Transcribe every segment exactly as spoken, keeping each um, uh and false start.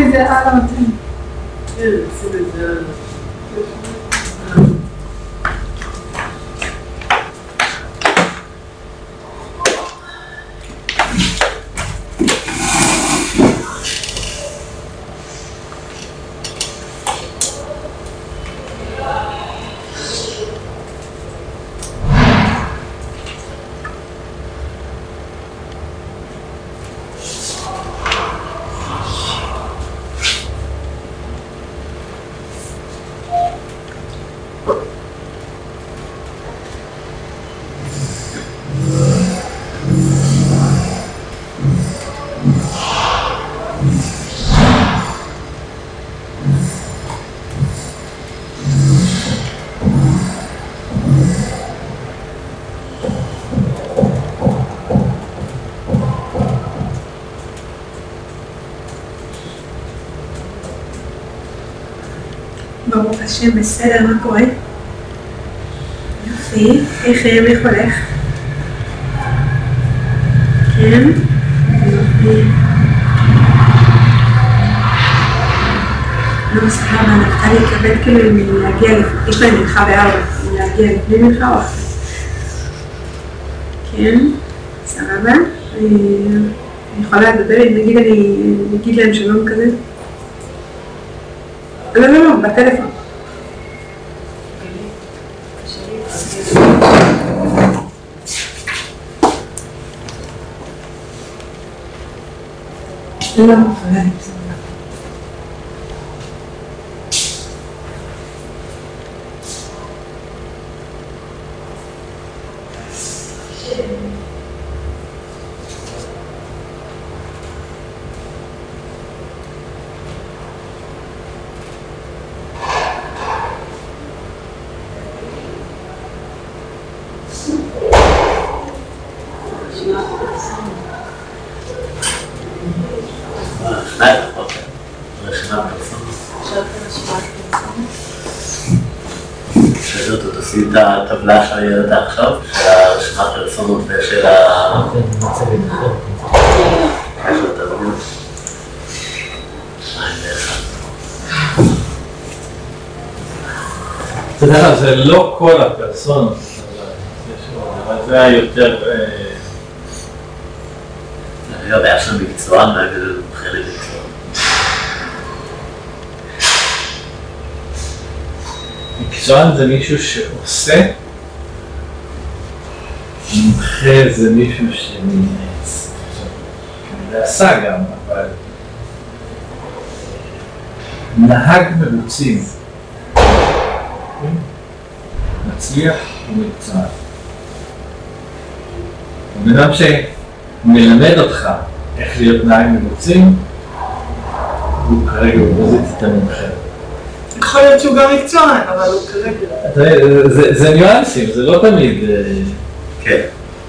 את זה על המתאים. כן, שים את זה על... ברוך השם, בסדר, מה קורה? יופי, איך איך הולך? כן? יופי. לא סבבה, נפתלי יקבל כאילו אם להגיע, יש להם מנחה בארבע, אם להגיע לפני מנחה או אחרי. כן? סבבה. אני יכולה לדבר, נגיד אני אגיד להם שלום כזה. לא, לא, לא, בטלפון. לא, לא, בסדר. את הטבלה שאני יודעת עכשיו, של הרשימת פרסומות ושל ה... אתה יודע, זה לא כל הפרסונות, אבל זה היה יותר... אני יודע, יש לנו מקצוען, נגיד זה חלק מקצוען. מקצוען זה מישהו שעושה, מומחה זה מישהו שמייעץ. כנראה עשה גם, אבל נהג מרוצים, מצליח ומקצוען. בנאדם שמלמד אותך איך להיות נהג מרוצים, הוא כרגע בפוזיציית המומחה. יכול להיות שהוא גם מקצוען, אבל הוא כרגע... זה ניואנסים, זה לא תמיד... כן.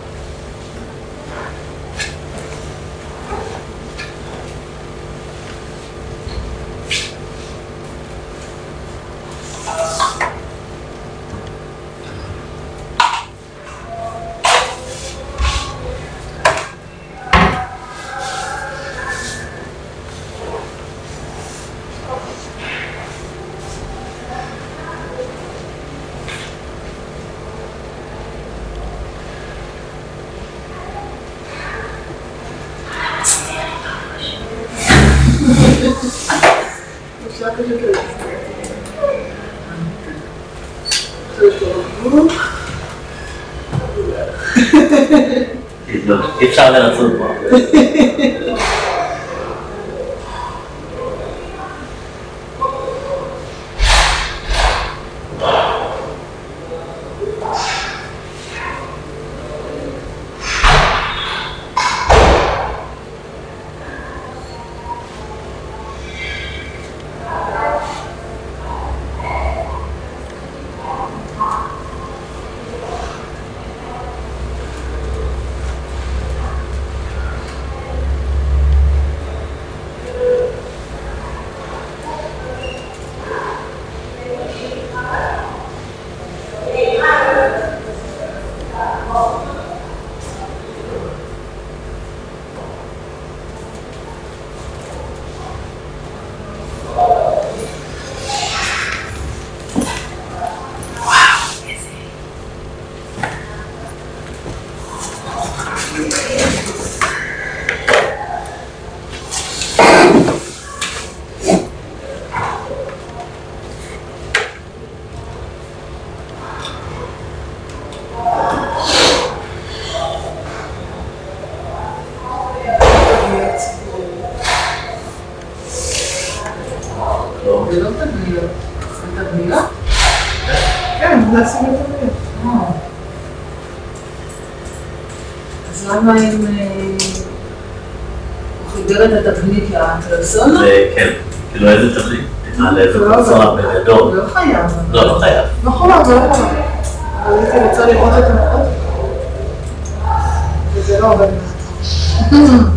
אי אפשר לרצות פה. זה הסיבות הבאים. אז למה אם הוא חיבר את התבנית לפרסונה? כן, כאילו איזה תבנית? תתעלה איזה פרסונה בגדול. לא חייב. לא, לא חייב. לא חייב, לא חייב. אבל הייתי רוצה לראות את המקום. וזה לא עובד מעט.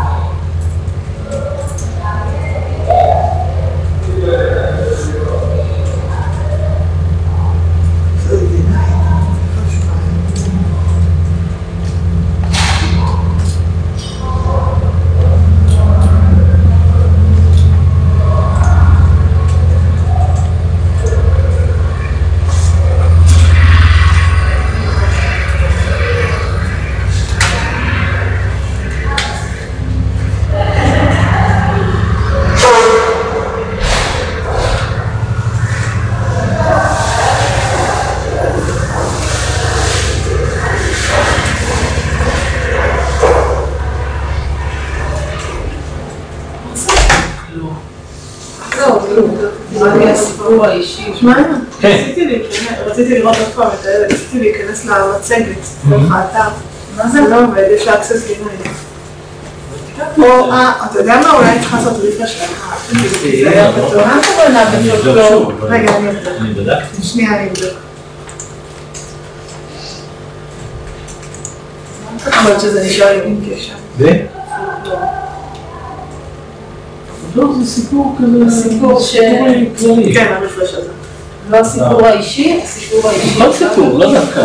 הסיפור האישי. שמע, רציתי לראות עוד פעם את האלה, רציתי להיכנס למצגת, דרך האתר. מה זה? לא עובד, יש אקסס לינאי. או, אה, אתה יודע מה? אולי צריך לעשות ריפרש שלך. זה היה פתוח. מה קורנה בפלוקלור? רגע, אני אבדוק. אני בדק. שנייה, אני אבדוק. אבל שזה נשאר לי עם קשר. ו? לא, זה סיפור כזה... סיפור ש... כללי. כן, הרפרש הזה. לא הסיפור האישי, הסיפור האישי. לא סיפור, לא דווקא.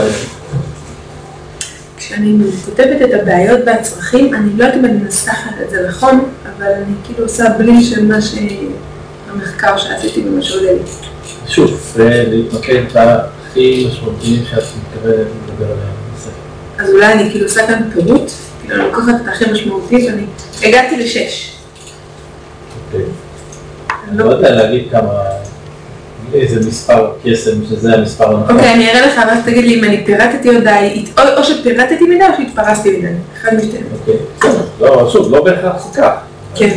כשאני כותבת את הבעיות והצרכים, אני לא יודעת אם אני מנסחת את זה נכון, אבל אני כאילו עושה בלי של מה שהמחקר שעשיתי ומה שעולה לי. שוב, ולהתמקד בהכי משמעותיים שאת מתכוונת לדבר עליהם. אז אולי אני כאילו עושה כאן פירוט, כאילו אני לוקחת את הכי משמעותי ואני הגעתי לשש. אוקיי. אני לא יודע להגיד כמה, איזה מספר קסם שזה המספר הנכון. אוקיי, אני אראה לך, ואז תגיד לי אם אני פירטתי או די, או שפירטתי מדי או שהתפרסתי מדי, אחד משתיים. אוקיי, לא, שוב, לא בהכרח זה כך. כן.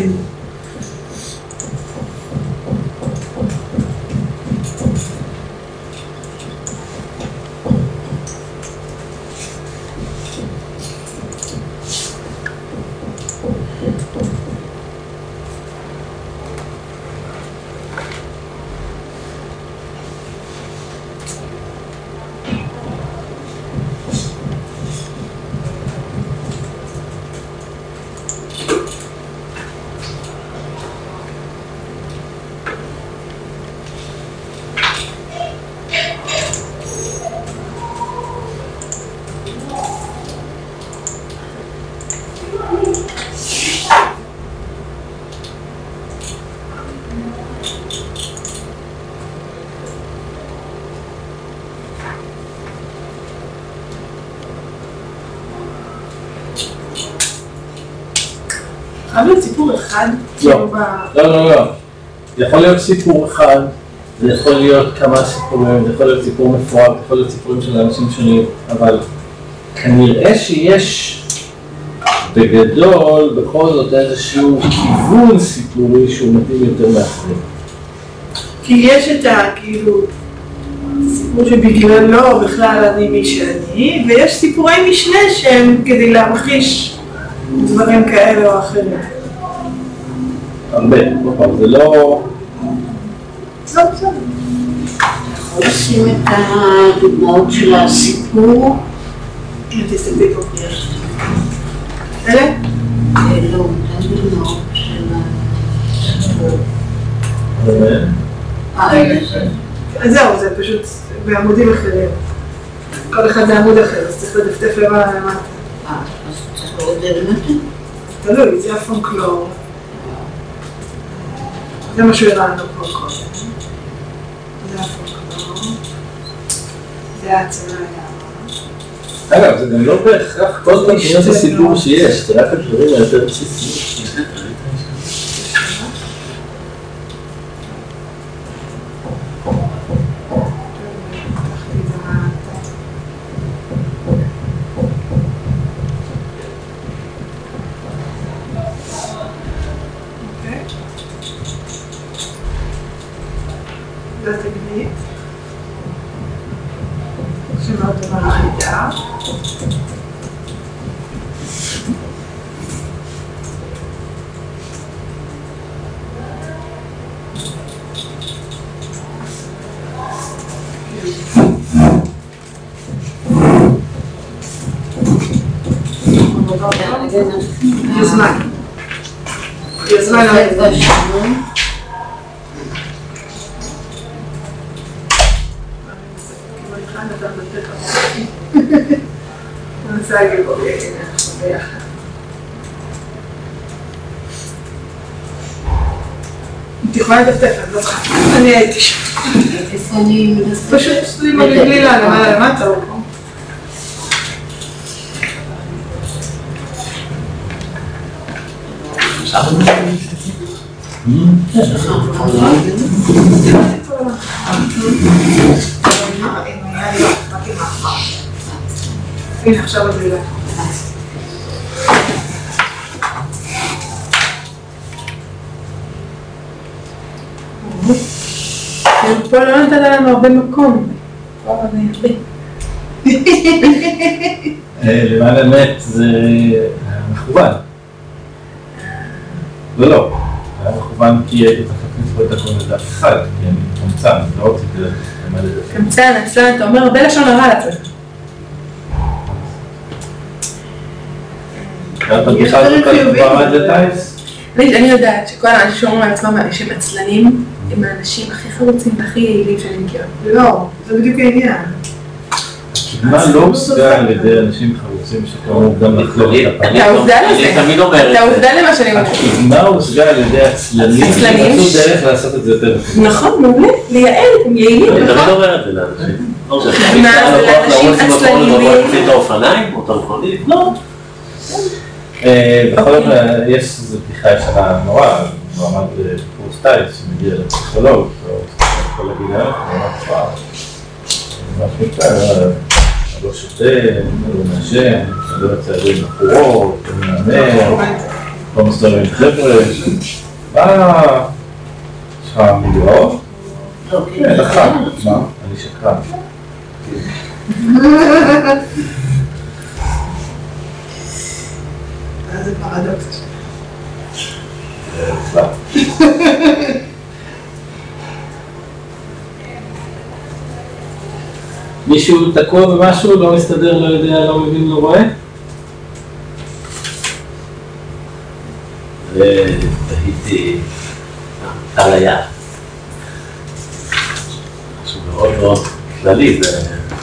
חייב להיות סיפור אחד? לא, לא, לא, לא. זה יכול להיות סיפור אחד, זה יכול להיות כמה סיפורים, זה יכול להיות סיפור מפורט, זה יכול להיות סיפורים של אנשים שונים, אבל כנראה שיש בגדול בכל זאת איזשהו כיוון סיפורי שהוא מתאים יותר מאחרים. כי יש את ה, כאילו, סיפור שבגללו בכלל אני מי שאני, ויש סיפורי משנה שהם כדי להמחיש דברים כאלה או אחרים. הרבה, זה לא... בסדר, בסדר. יכול לשים את הדוגמאות של הסיפור? תסתכלי פה יש. אלה? לא, את הדוגמאות של הסיפור. אז זהו, זה פשוט בעמודים אחרים. כל אחד זה עמוד אחר, אז צריך לדפדף למעלה למטה. אה, אז צריך לראות את זה למטה? תלוי, זה הפונקלור. זה מה שהוא הראה לנו פה קודם. זה הפונקלור. זה ההצלה היערה. אגב, זה גם לא בהכרח כל פעם שיש הסיפור שיש, זה רק הדברים היותר בסיסיים. זה התגנית. יוזמן. יוזמן. אני רוצה להגיד בו ביחד. את יכולה לדפתף, אני לא צריכה. אני הייתי שם. איפה אני מדפתפת? פשוט סלימה בגלילה, למעלה למטה או פה. הנה עכשיו בגלילה. פה לא נתת לנו הרבה מקום. פה אני הרבה. למען האמת זה מכוון. לא, לא. היה מכוון כי הייתי תחת פה את הכל לדף אחד, כי אני קמצן, לא רציתי למלא את זה. קמצן, אצלנו, אתה אומר הרבה לשון הרע לעצמך. את מרגישה את זה כבר עד לטייס? אני יודעת שכל האנשים שאומרים על עצמם שהם עצלנים, הם האנשים הכי חרוצים והכי יעילים שאני מכירה. לא, זה בדיוק העניין. מה לא הושגה על ידי אנשים חרוצים שכאמור גם לחלוק את הפעמים? אתה עובדה לזה. אני תמיד אומר את זה. אתה עובדה למה שאני אומרת. מה הושגה על ידי עצלנים שמצאו דרך לעשות את זה יותר טוב? נכון, מעולה, לייעל, הם יעילים. אני תמיד אומר את זה לאנשים. לא, זה מה, זה לאנשים עצלנים לבוא להוציא את האופניים או את המכונית? לא. בכל זאת, יש איזו בדיחה ישנה נורא, הוא עמד בקורס טייס שמגיע לפסיכולוג, או כל הגילה, הוא אמר, וואו, ממש מקטע, לא שותה, לא מעשן, לא יוצא עדיין בחורות, לא מהמר, לא מסתובב עם חבר'ה, מה, יש לך מגרעות? כן, לך, מה? אני שקרן. זה פרדוקס. מישהו תקוע במשהו, לא מסתדר, לא יודע, לא מבין, לא רואה? והייתי על היד. משהו מאוד מאוד כללי, זה...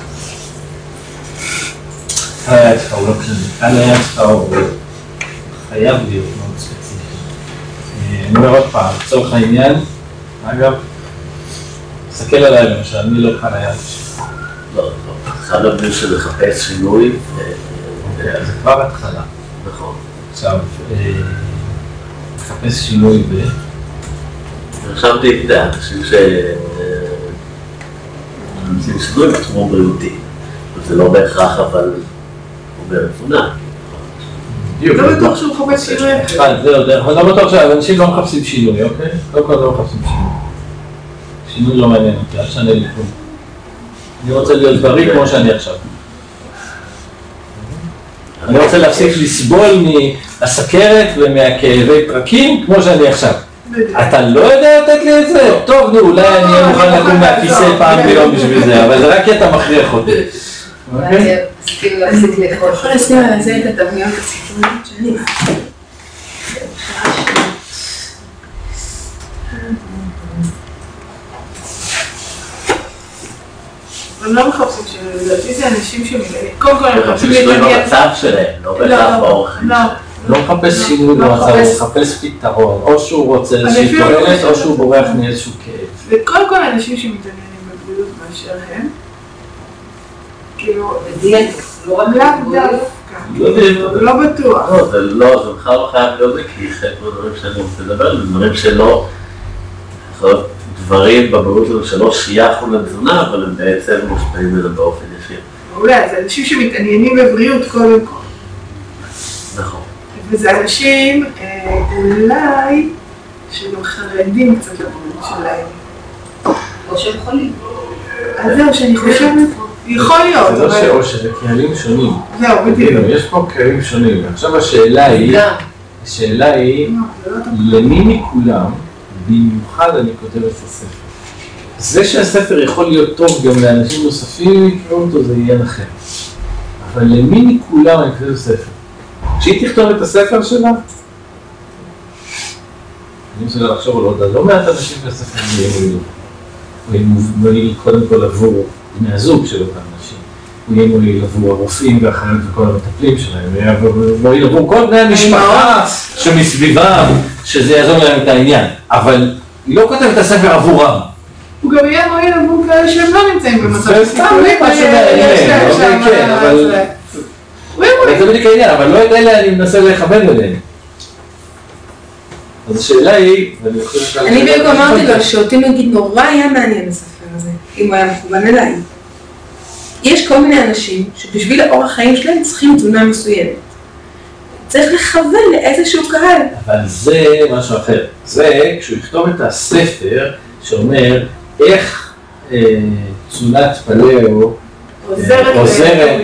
על היד שלך הוא לא כללי, על היד שלך הוא חייב להיות מאוד ספציפי. אני אומר עוד פעם, לצורך העניין, אגב, תסתכל עליי למשל, אני לא כאן היד שלך. לא, לא, אחד הדברים של לחפש שינוי. זה כבר התחלה. נכון. עכשיו, לחפש שינוי ב... חשבתי, אתה יודע, אנשים ש... אנשים שינוי בתחום בריאותי. זה לא בהכרח, אבל הוא ברפונה. לא בטוח שהוא מחפש שינוי. אחד, זהו, לא בטוח שאנשים לא מחפשים שינוי, אוקיי? קודם כל לא מחפשים שינוי. שינוי לא מעניין אותי, אל שנה לי כלום. אני רוצה להיות בריא כמו שאני עכשיו. אני רוצה להפסיק לסבול מהסכרת ומהכאבי פרקים כמו שאני עכשיו. אתה לא יודע לתת לי את זה? טוב, נו, אולי אני אהיה מוכן לקום מהכיסא פעם ביום בשביל זה, אבל זה רק כי אתה מכריח אותי. אוקיי? אתה יכול לשים על זה את התבניות הסיפוריות שלי. הם לא מחפשים שינוי, לדעתי זה אנשים שמתעניינים. קודם כל הם מחפשים שינוי להתעניין. במצב שלהם, לא בהכרח באורח. לא, לא מחפש שינוי במצב, הוא מחפש פתרון. או שהוא רוצה איזושהי תועלת, או שהוא בורח מאיזשהו כאב. וקודם כל אנשים שמתעניינים בבריאות באשר הם. כאילו, בדיאטה, לא רק דווקא. לא בטוח. לא, זה לא, זה בכלל לא חייב להיות זה, כי חלק מהדברים שאני רוצה לדבר, זה דברים שלא, דברים בבריאות הזאת שלא שייכו לתזונה, אבל הם בעצם מושפעים מזה באופן ישיר. אולי, זה אנשים שמתעניינים בבריאות קודם כל. נכון. וזה אנשים, אולי, שגם חרדים קצת לבריאות שלהם. או שהם חולים. אז זהו, שאני חושבת, יכול להיות. זה לא שאו שזה קהלים שונים. זהו, בדיוק. יש פה קהלים שונים, ועכשיו השאלה היא, השאלה היא, למי מכולם, במיוחד אני כותב את הספר. זה שהספר יכול להיות טוב גם לאנשים נוספים, יקראו אותו, זה עניין אחר. אבל למי מכולם אני כותב את הספר? כשהיא תכתוב את הספר שלה, אני רוצה לחשוב על עוד לא מעט אנשים בספר יהיה מועיל. הוא יהיה מועיל קודם כל עבור בני הזוג של אותם אנשים. הוא יהיה מועיל עבור הרופאים והחיילים וכל המטפלים שלהם. הוא יהיה מועיל עבור כל בני המשפחה שמסביבם, שזה יעזור להם את העניין. אבל היא לא כותבת את הספר עבורם. הוא גם יהיה מועיל עבור כאלה שהם לא נמצאים במצב סיכולי, משהו מעניין, אוקיי, כן, אבל... זה בדיוק העניין, אבל לא את אלה אני מנסה לכוון אליהם. אז השאלה היא... אני בדיוק אמרתי לו שאותי נגיד נורא היה מעניין הספר הזה, אם הוא היה מכוון אליי. יש כל מיני אנשים שבשביל האורח חיים שלהם צריכים תזונה מסוימת. צריך לכוון לאיזשהו קהל. אבל זה משהו אחר. זה כשהוא יכתוב את הספר שאומר איך תזונת פלאו עוזרת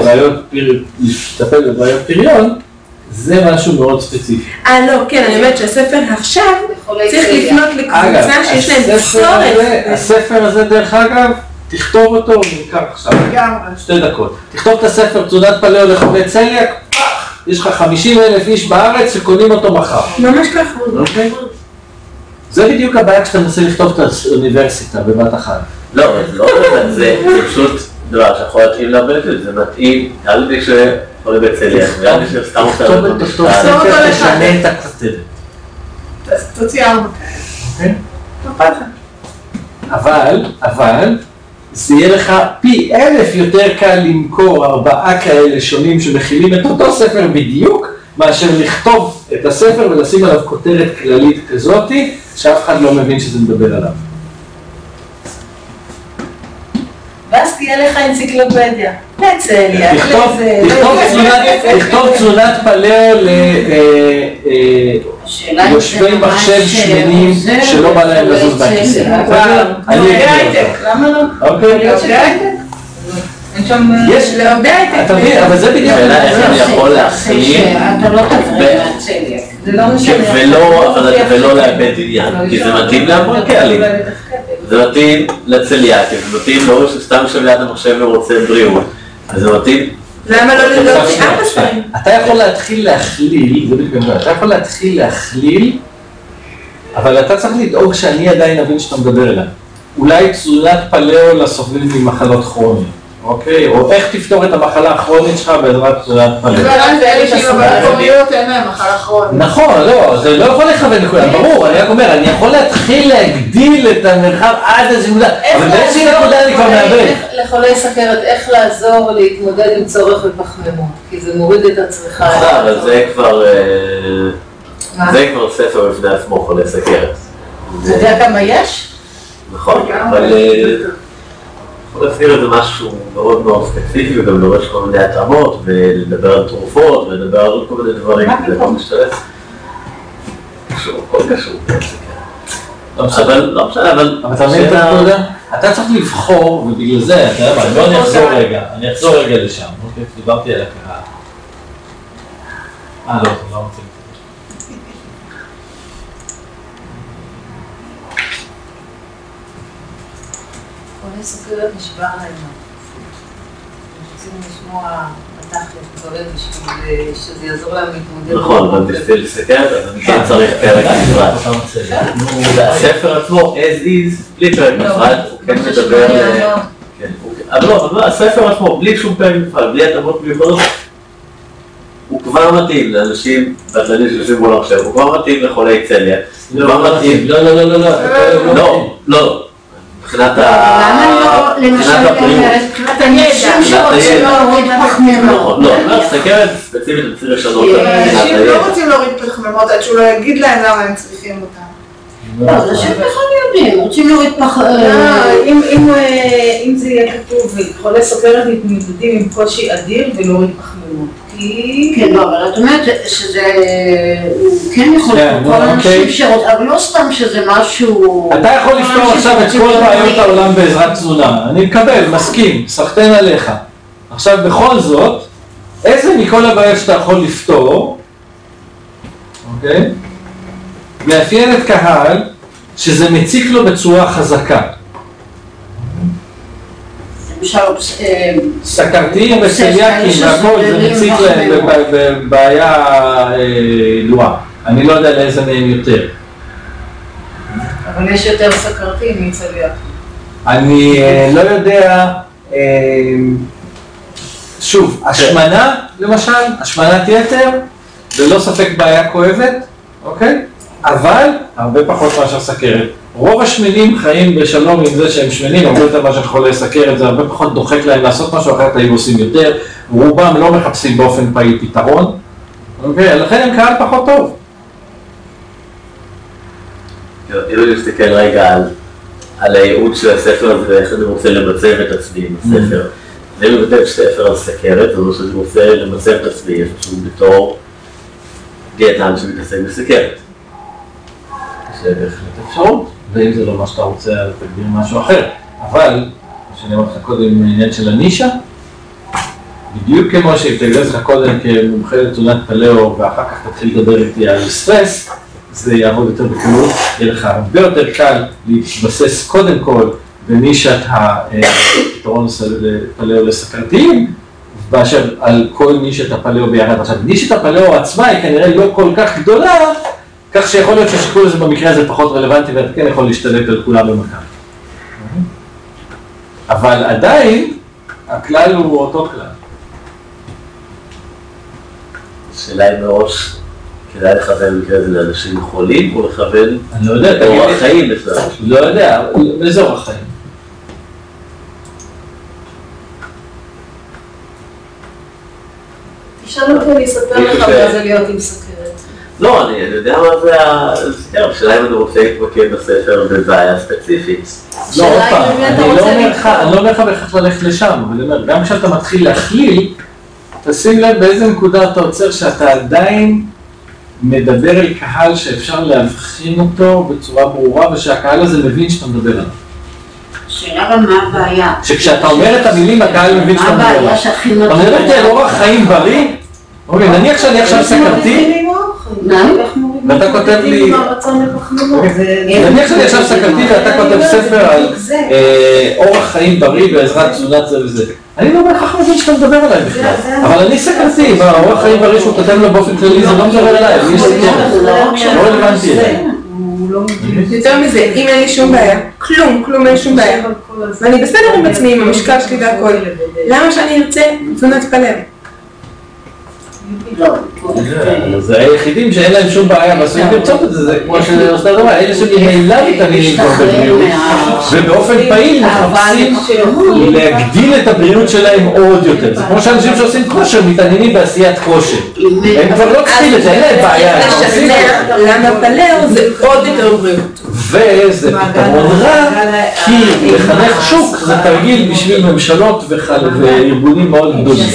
לטפל בבעיות פריון, זה משהו מאוד ספציפי. אה לא, כן, אני אומרת שהספר עכשיו צריך לפנות לקבוצה שיש להם צורך. הספר הזה דרך אגב, תכתוב אותו, ניקח עכשיו, שתי דקות. תכתוב את הספר תזונת פלאו לחולי צליאק, יש לך חמישים אלף איש בארץ שקונים אותו מחר. ממש ככה. אוקיי? זה בדיוק הבעיה כשאתה מנסה לכתוב את האוניברסיטה בבת אחת. לא, זה פשוט דבר שיכול להתאים להרבה לזה, זה מתאים, גם לי שחולה בצליאק, גם לי שסתם עושה תכתוב את אותו ספר, תשנה את הכתבת. אז תוציא ארבע כאלה. אבל, אבל, זה יהיה לך פי אלף יותר קל למכור ארבעה כאלה שונים שמכילים את אותו ספר בדיוק, מאשר לכתוב את הספר ולשים עליו כותרת כללית כזאת, שאף אחד לא מבין שזה מדבר עליו. ואז תהיה לך אנציקלופדיה. לצליאק, לזה... תכתוב תזונת פלאו ליושבי מחשב שמנים שלא בא להם לזוז מהכיסא. אני אגיד אותך. למה לא? אוקיי. יש לעובדי הייטק. אתה מבין, אבל זה בדיוק... איך אני יכול להכליל... אתה לא תפריע מהצליאק. זה לא משנה. ולא לאבד עניין, כי זה מתאים להמון קהלים. זה מתאים לצליאק, זה מתאים לא שסתם יושב ליד המחשב ורוצה בריאות. זה מתאים... למה לא להוציא ארבע ספרים? אתה יכול להתחיל להכליל, זה בדיוק, אתה יכול להתחיל להכליל, אבל אתה צריך לדאוג שאני עדיין אבין שאתה מדבר אליי. אולי תזונת פלאו לסובלים ממחלות כרוניות, אוקיי? או איך תפתור את המחלה הכרונית שלך בעזרת תזונת פלאו. זה אלה שאם הבלקומיות אין להם מחלה כרונית. נכון, לא, זה לא יכול לכוון לכולם, ברור, אני רק אומר, אני יכול להתחיל להגדיל את המרחב עד איזו נקודה, אבל באיזושהי נקודה אני כבר מאבד. לחולי סכרת, איך לעזור להתמודד עם צורך בפחמימות, כי זה מוריד את הצריכה. אבל זה כבר... זה כבר ספר בפני עצמו, חולי סכרת. אתה יודע כמה יש? נכון, אבל... חולי סכרת זה משהו מאוד מאוד ספציפי, וגם דורש כל מיני התאמות, ולדבר על תרופות, ולדבר על כל מיני דברים, זה לא משתלס. קשור, הכל קשור. אבל לא משנה, אבל... אבל אתה מבין את הנקודה? אתה צריך לבחור, ובגלל זה, אתה יודע מה, בוא אני אחזור רגע, אני אחזור רגע לשם, אוקיי? דיברתי על הקהל. אה, לא, אתה לא רוצה. חולי סוכרת נשבר להם. רוצים לשמוע בתכל'ס דברים בשביל שזה יעזור להם להתמודד. נכון, אבל בשביל סכרת, אז אני כן צריך פרק נפרד. הספר עצמו, as is, בלי פרק נפרד, הוא כן מדבר... אבל לא, אבל הספר עצמו, בלי שום פרק נפרד, בלי התאמות מיוחדות, הוא כבר מתאים לאנשים בטלנים שיושבים מול המחשב, הוא כבר מתאים לחולי צליאק, הוא כבר מתאים... לא, לא, לא, לא, לא, לא, לא. מבחינת ה... למה לא, למשל, מבחינת אנשים שרוצים להוריד פחמימות? לא, לא, סכרת ספציפית צריך לשנות את מבחינת אנשים הידע. לא רוצים להוריד פחמימות עד שהוא לא יגיד להם למה הם צריכים אותם. לא, אנשים בכלל יודעים, רוצים להוריד פחמימות. אם זה יהיה כתוב, חולי סוכרת מתמודדים עם קושי אדיר ולהוריד פחמימות. כן, לא, אבל את אומרת שזה, הוא כן יכול לפתור כל אנשים שרוצים, אבל לא סתם שזה משהו... אתה יכול לפתור עכשיו את כל בעיות העולם בעזרת תזונה, אני מקבל, מסכים, סחטן עליך. עכשיו בכל זאת, איזה מכל הבעיות שאתה יכול לפתור, אוקיי? מאפיין את קהל שזה מציק לו בצורה חזקה. למשל סכרתיים וצליאקים והכל, זה מציק להם בבעיה ידועה. אני לא יודע לאיזה מהם יותר. אבל יש יותר סכרתיים מצליאקים. אני לא יודע, שוב, השמנה למשל, השמנת יתר, ללא ספק בעיה כואבת, אוקיי? אבל הרבה פחות מאשר סכרת. רוב השמנים חיים בשלום עם זה שהם שמנים, הרבה יותר מאשר חולי סכרת, זה הרבה פחות דוחק להם לעשות משהו אחרת, היו עושים יותר, רובם לא מחפשים באופן פעיל פתרון, אוקיי? לכן הם קהל פחות טוב. אם אני מסתכל רגע על, על הייעוד של הספר הזה ואיך אני רוצה למצב את עצמי עם הספר. אני מבטא ספר על סכרת, אז שאני רוצה למצב את עצמי איפשהו בתור דיאטן שמתעסק בסכרת. זה בהחלט אפשרות, ואם זה לא מה שאתה רוצה, אז תגדיר משהו אחר. אבל, שאני אומר לך קודם עניין של הנישה, בדיוק כמו שהתגלץ לך קודם כמומחה לתזונת פלאו, ואחר כך תתחיל לדבר איתי על סטרס, זה יעבוד יותר בקלות, יהיה לך הרבה יותר קל להתבסס קודם כל בנישת הפתרון לפלאו לסכרתיים, באשר על כל נישת הפלאו ביחד. עכשיו, נישת הפלאו עצמה היא כנראה לא כל כך גדולה, כך שיכול להיות שהשיקול הזה במקרה הזה פחות רלוונטי, ואתה כן יכול להשתלט על כולם במכה. אבל עדיין, הכלל הוא אותו כלל. השאלה היא מראש, כדאי לכוון במקרה הזה לאנשים חולים, או לכוון אני לא יודע, אורח חיים בכלל? לא יודע, באיזה אורח חיים? תשאל אותי, אני אספר לך מה זה להיות עם סכרת. לא, אני יודע מה זה הסכרת, השאלה אם אני רוצה להתמקד בספר בבעיה ספציפית. לא, עוד פעם, אני לא אומר לך בהכרח ללכת לשם, אבל אני אומר, גם כשאתה מתחיל להכליל, תשים לב באיזה נקודה אתה עוצר שאתה עדיין מדבר אל קהל שאפשר להבחין אותו בצורה ברורה, ושהקהל הזה מבין שאתה מדבר עליו. שאלה גם מה הבעיה. שכשאתה אומר את המילים, הקהל מבין שאתה מדבר עליו. מה הבעיה שהכי נותן? אתה מדבר איתי על אורח חיים בריא? אוקיי, נניח שאני עכשיו סכרתי, ואתה כותב לי, נניח שאני עכשיו סכרתי ואתה כותב ספר על אורח חיים בריא בעזרת תזונת זה וזה. אני לא בהכרח מבין שאתה מדבר עליי בכלל, אבל אני סכרתי, והאורח חיים בריא שהוא כותב לו באופן כללי, זה לא מדבר אליי, אני סכרת, לא רלוונטי אליי. יותר מזה, אם אין לי שום בעיה, כלום, כלום אין שום בעיה, ואני בסדר עם עצמי, עם המשקל שלי והכל, למה שאני ארצה תזונת פלאו? זה היחידים שאין להם שום בעיה, ועשויים לרצות את זה, זה כמו שעושה דבר, אלה שממילא מתעניינים כבר בבריאות, ובאופן פעיל מחפשים להגדיל את הבריאות שלהם עוד יותר. זה כמו שאנשים שעושים כושר, מתעניינים בעשיית כושר. הם כבר לא צריכים את זה, אין להם בעיה. למה פלאו זה עוד יותר בריאות. וזה פתרון רע, כי לחנך שוק זה תרגיל בשביל ממשלות וארגונים מאוד גדולים.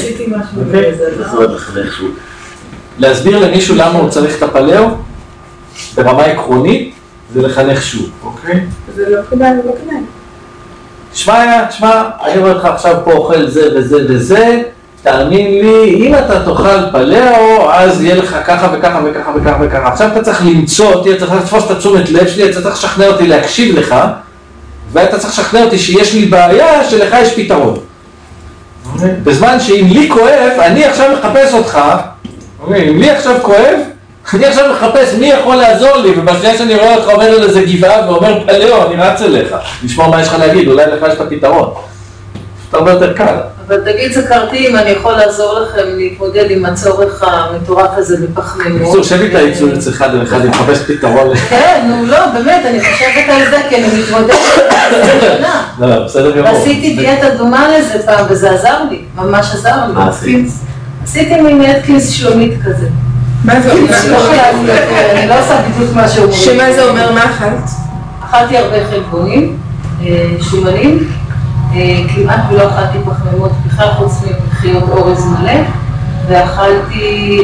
להסביר למישהו למה הוא צריך את הפלאו, ברמה עקרונית, זה לחנך שוק, אוקיי? זה לא כדאי, זה לא כדאי. תשמע, תשמע, אני אומר לך עכשיו פה אוכל זה וזה וזה, תאמין לי, אם אתה תאכל פלאו, אז יהיה לך ככה וככה וככה וככה וככה. עכשיו אתה צריך למצוא אותי, אתה צריך לתפוס את התשומת לב שלי, אתה צריך לשכנע אותי להקשיב לך, ואתה צריך לשכנע אותי שיש לי בעיה, שלך יש פתרון. בזמן שאם לי כואב, אני עכשיו מחפש אותך, אם לי עכשיו כואב, אני עכשיו מחפש מי יכול לעזור לי, ובשנייה שאני רואה אותך עומד על איזה גבעה ואומר פלאו, אני רץ אליך, לשמוע מה יש לך להגיד, אולי לך יש את הפתרון. אתה הרבה יותר קל. אבל תגיד סכרתי אם אני יכול לעזור לכם להתמודד עם הצורך המטורף הזה בפחמימות. בקיצור, שב איתה ייצור אצלך דרך אחד, אני מחפש פתרון. כן, נו לא, באמת, אני חושבת על זה, כי אני מתמודדת על זה שנה. לא, בסדר גמור. ועשיתי דיאטה דומה לזה פעם, וזה עזר לי, ממש עזר לי. מה עשית? עשיתי מין אטקינס שלומית כזה. מה זה אומר? אני לא עושה בדיוק מה שהוא אומר. שמה זה אומר? מה אכלת? אכלתי הרבה חלבונים, שומנים, כמעט ולא אכלתי פחמימות בכלל חוץ מבחיות אורז מלא, ואכלתי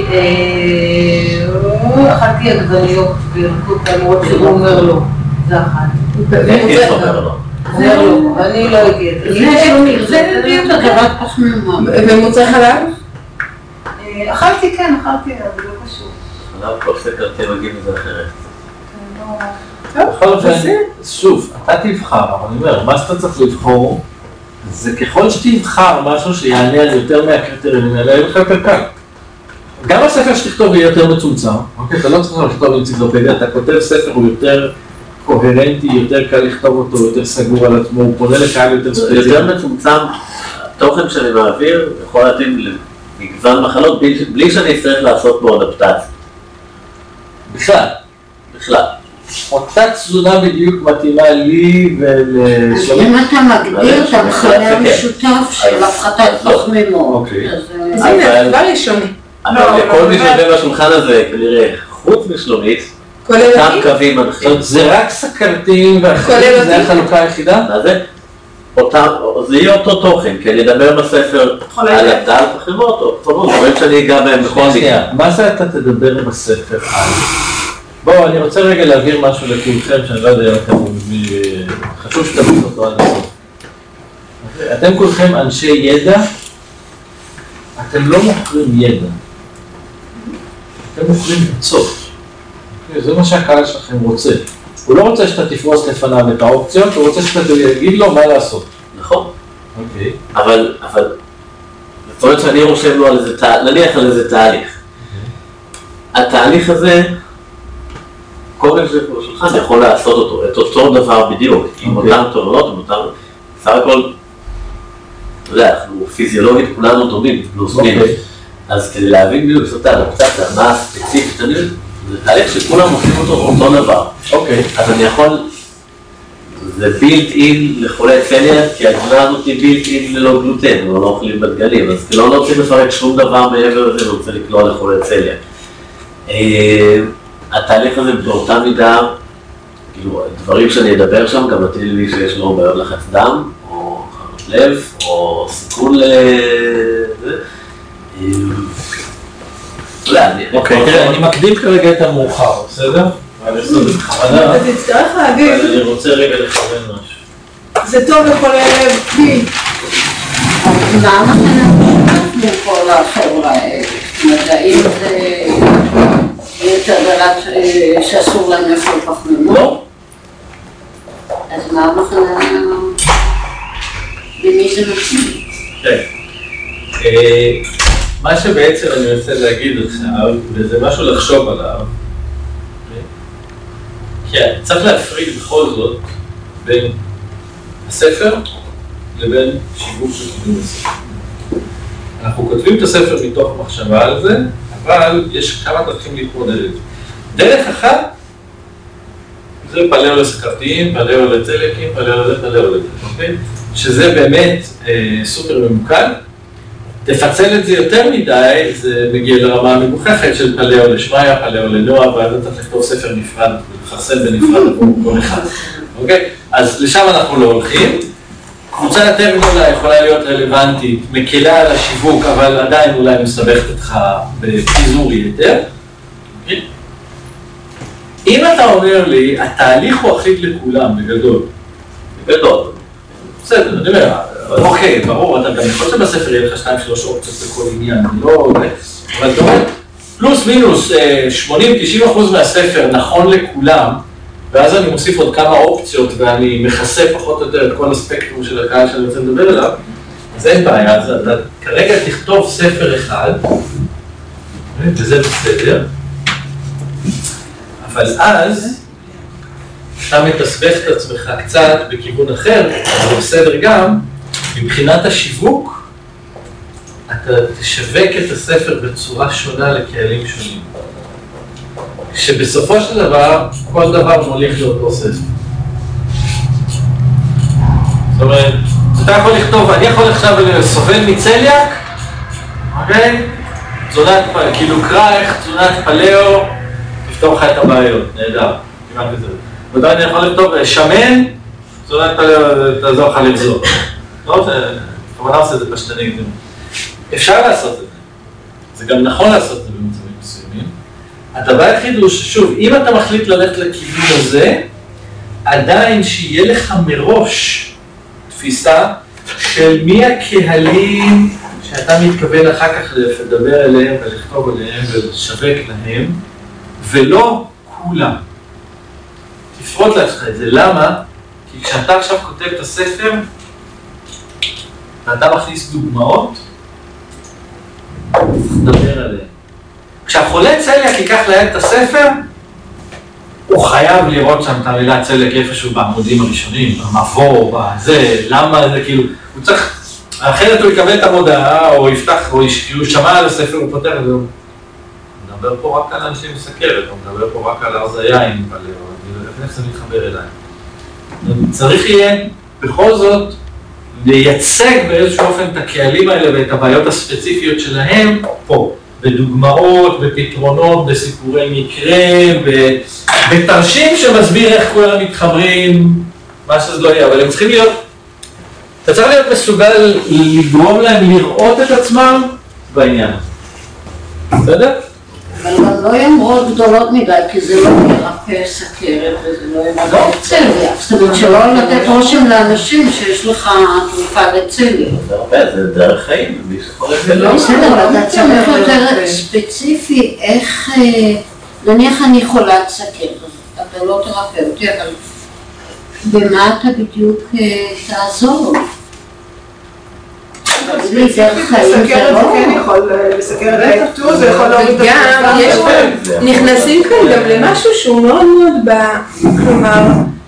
אכלתי עגבניות וירקות למרות שהוא אומר לא, זה אכלתי. איך אומר לא? אומר לא, ואני לא אגיד. זה בדיוק הגבת פחמימות. ומוצרי חלב? אכלתי, כן, אכלתי, אבל לא קשור. חלב כל סכרתי מגיעים לזה אחרת. בכל אופן, שוב, אתה תבחר, אבל אני אומר, מה שאתה צריך לבחור, זה ככל שתבחר משהו שיענה על יותר מהקריטריונים האלה, יהיה לך יותר קל. גם הספר שתכתוב יהיה יותר מצומצם, אוקיי? אתה לא צריך לכתוב אנציקלופדיה, אתה כותב ספר, הוא יותר קוהרנטי, יותר קל לכתוב אותו, יותר סגור על עצמו, הוא פונה לקהל יותר ספציפי. יותר מצומצם, התוכן שאני מעביר יכול להתאים למגוון מחלות, בלי שאני אצטרך לעשות בו אדפטציה. בכלל. בכלל. אותה תזונה בדיוק מתאימה לי ולשלומית. אם אתה מגדיר את המכנה המשותף של הפחתת פחמימות, אז הנה, כבר ראשוני. אבל לכל מי שיושב בשולחן הזה, כנראה, חוץ משלומית, אותם קווים מנחים. זה רק סכרתיים ואחרים, זה החלוקה היחידה? מה זה? זה יהיה אותו תוכן, כי אני אדבר בספר על הדל פחמימות, או טובות, דברים שאני אגע בהם בכל מקרה. מה זה אתה תדבר בספר על? בואו, אני רוצה רגע להעביר משהו לכולכם, שאני לא יודע אם אתם מבינים, חשוב שתבין אותו עד הסוף. אתם כולכם אנשי ידע, אתם לא מוכרים ידע. אתם מוכרים עצות. זה מה שהקהל שלכם רוצה. הוא לא רוצה שאתה תפרוס לפניו את האופציות, הוא רוצה שאתה תגיד לו מה לעשות. נכון. אוקיי. אבל, אבל, זאת אומרת שאני רושם לו על איזה תהליך, נניח על איזה תהליך. התהליך הזה, כל מי שיושב בשולחן יכול לעשות אותו, את אותו דבר בדיוק, עם אותם תובנות, עם אותם, בסך הכל, אתה יודע, אנחנו פיזיולוגית כולנו דומים, פלוס מינוס, אז כדי להבין בדיוק, לעשות את האדפטציה, מה הספציפית, זה תהליך שכולם עושים אותו אותו דבר. אוקיי. אז אני יכול, זה בילט אין לחולי צליאק, כי הגנה הזאת היא בילט אין ללא גלוטן, או לא אוכלים בדגנים, אז כאילו לא רוצים לפרק שום דבר מעבר לזה, אני רוצה לקלוע לחולי צליאק. התהליך הזה באותה מידה, כאילו, דברים שאני אדבר שם, גם נתיל לי שיש לו בעיות לחץ דם, או חנות לב, או סיכון לזה. אוקיי, תראה, אני מקדים כרגע את המאוחר, בסדר? אני עושה את זה בכוונה. אתה תצטרך להגיד. אבל אני רוצה רגע לכוון משהו. זה טוב לחולי לב, כי... מה המכנה המשותף בין כל החברה האלה? מדעים זה... יותר דלת שאסור להם לאכול פחמימות? לא. אז מה המכנה... במי זה מתאים? כן. מה שבעצם אני רוצה להגיד עכשיו, וזה משהו לחשוב עליו, כי צריך להפריד בכל זאת בין הספר לבין שיווק וקידום הספר. אנחנו כותבים את הספר מתוך מחשבה על זה, אבל יש כמה דרכים להתמודד את זה. דרך אחת, זה פלאו לסכרתיים, פלאו לצליאקים, פלאו לזה, פלאו לזה, אוקיי? שזה באמת אה, סופר ממוקד. תפצל את זה יותר מדי, זה מגיע לרמה המגוחכת של פלאו לשמיה, פלאו לנועה, ואז אתה תכתוב ספר נפרד, ולחסל בנפרד עבור כל אחד, אוקיי? אז לשם אנחנו לא הולכים. קבוצה יותר גדולה יכולה להיות רלוונטית, מקלה על השיווק, אבל עדיין אולי מסבכת אותך בפיזור יתר. אם אתה אומר לי, התהליך הוא אחיד לכולם, בגדול. בגדול. בסדר, אני אומר, אוקיי, ברור, אתה גם יכול שבספר יהיה לך שתיים שלוש אופציות בכל עניין, לא... אבל אתה אומר, פלוס מינוס שמונים תשעים אחוז מהספר נכון לכולם, ואז אני מוסיף עוד כמה אופציות ואני מכסה פחות או יותר את כל הספקטרום של הקהל שאני רוצה לדבר עליו, אז אין בעיה, אז אתה כרגע תכתוב ספר אחד, וזה בסדר, אבל אז אתה מתסבך את עצמך קצת בכיוון אחר, זה בסדר גם, מבחינת השיווק, אתה תשווק את הספר בצורה שונה לקהלים שונים. שבסופו של דבר, כל דבר מוליך לאותו ספר. זאת אומרת, אתה יכול לכתוב, אני יכול עכשיו סובל מצליאק, אוקיי? תזונת, כאילו קרייך, תזונת פלאו, תפתור לך את הבעיות, נהדר, כמעט כזה. ואתה אני יכול לכתוב שמן, תזונת פלאו, תעזור לך לבזור. לא, כמובן עושה את זה פשטני, אפשר לעשות את זה. זה גם נכון לעשות את זה במצבים מסוימים. הדבר היחיד הוא ששוב, אם אתה מחליט ללכת לכיוון הזה, עדיין שיהיה לך מראש תפיסה של מי הקהלים שאתה מתכוון אחר כך לדבר אליהם ולכתוב עליהם ולשווק להם, ולא כולם. תפרוט לעצמך את זה. למה? כי כשאתה עכשיו כותב את הספר, ואתה מכניס דוגמאות, נדבר עליהן. כשהחולה צליאק ייקח ליד את הספר, הוא חייב לראות שם את המילה צליאק איפשהו בעמודים הראשונים, במבוא, בזה, למה זה כאילו, הוא צריך, אחרת הוא יקבל את המודעה, או יפתח, או הוא שמע על הספר, הוא פותח את זה, הוא מדבר פה רק על אנשים מסכרת, הוא מדבר פה רק על הרזיה עם פלאו, איך זה מתחבר אליי. צריך יהיה, בכל זאת, לייצג באיזשהו אופן את הקהלים האלה ואת הבעיות הספציפיות שלהם פה, בדוגמאות, בפתרונות, בסיפורי מקרה, בתרשים שמסביר איך כולם מתחברים, מה שזה לא יהיה, אבל הם צריכים להיות, אתה צריך להיות מסוגל לגרום להם לראות את עצמם בעניין. בסדר? אבל לא יאמרות גדולות מדי, כי זה לא ירפא סכרת וזה לא ירפא צליאק. זאת אומרת שלא לתת רושם לאנשים שיש לך תרופה לצליאק. זה הרבה, זה דרך חיים, מי שחורף ולא. בסדר, אבל אתה צריך יותר ספציפי איך, נניח אני חולת סכרת, אתה לא תרפא אותי, אבל במה אתה בדיוק תעזור? סכרת זה כן יכול, בסכרת האקטוז זה יכול להוריד את גם, יש פה, נכנסים כאן גם למשהו שהוא מאוד מאוד ב... כלומר,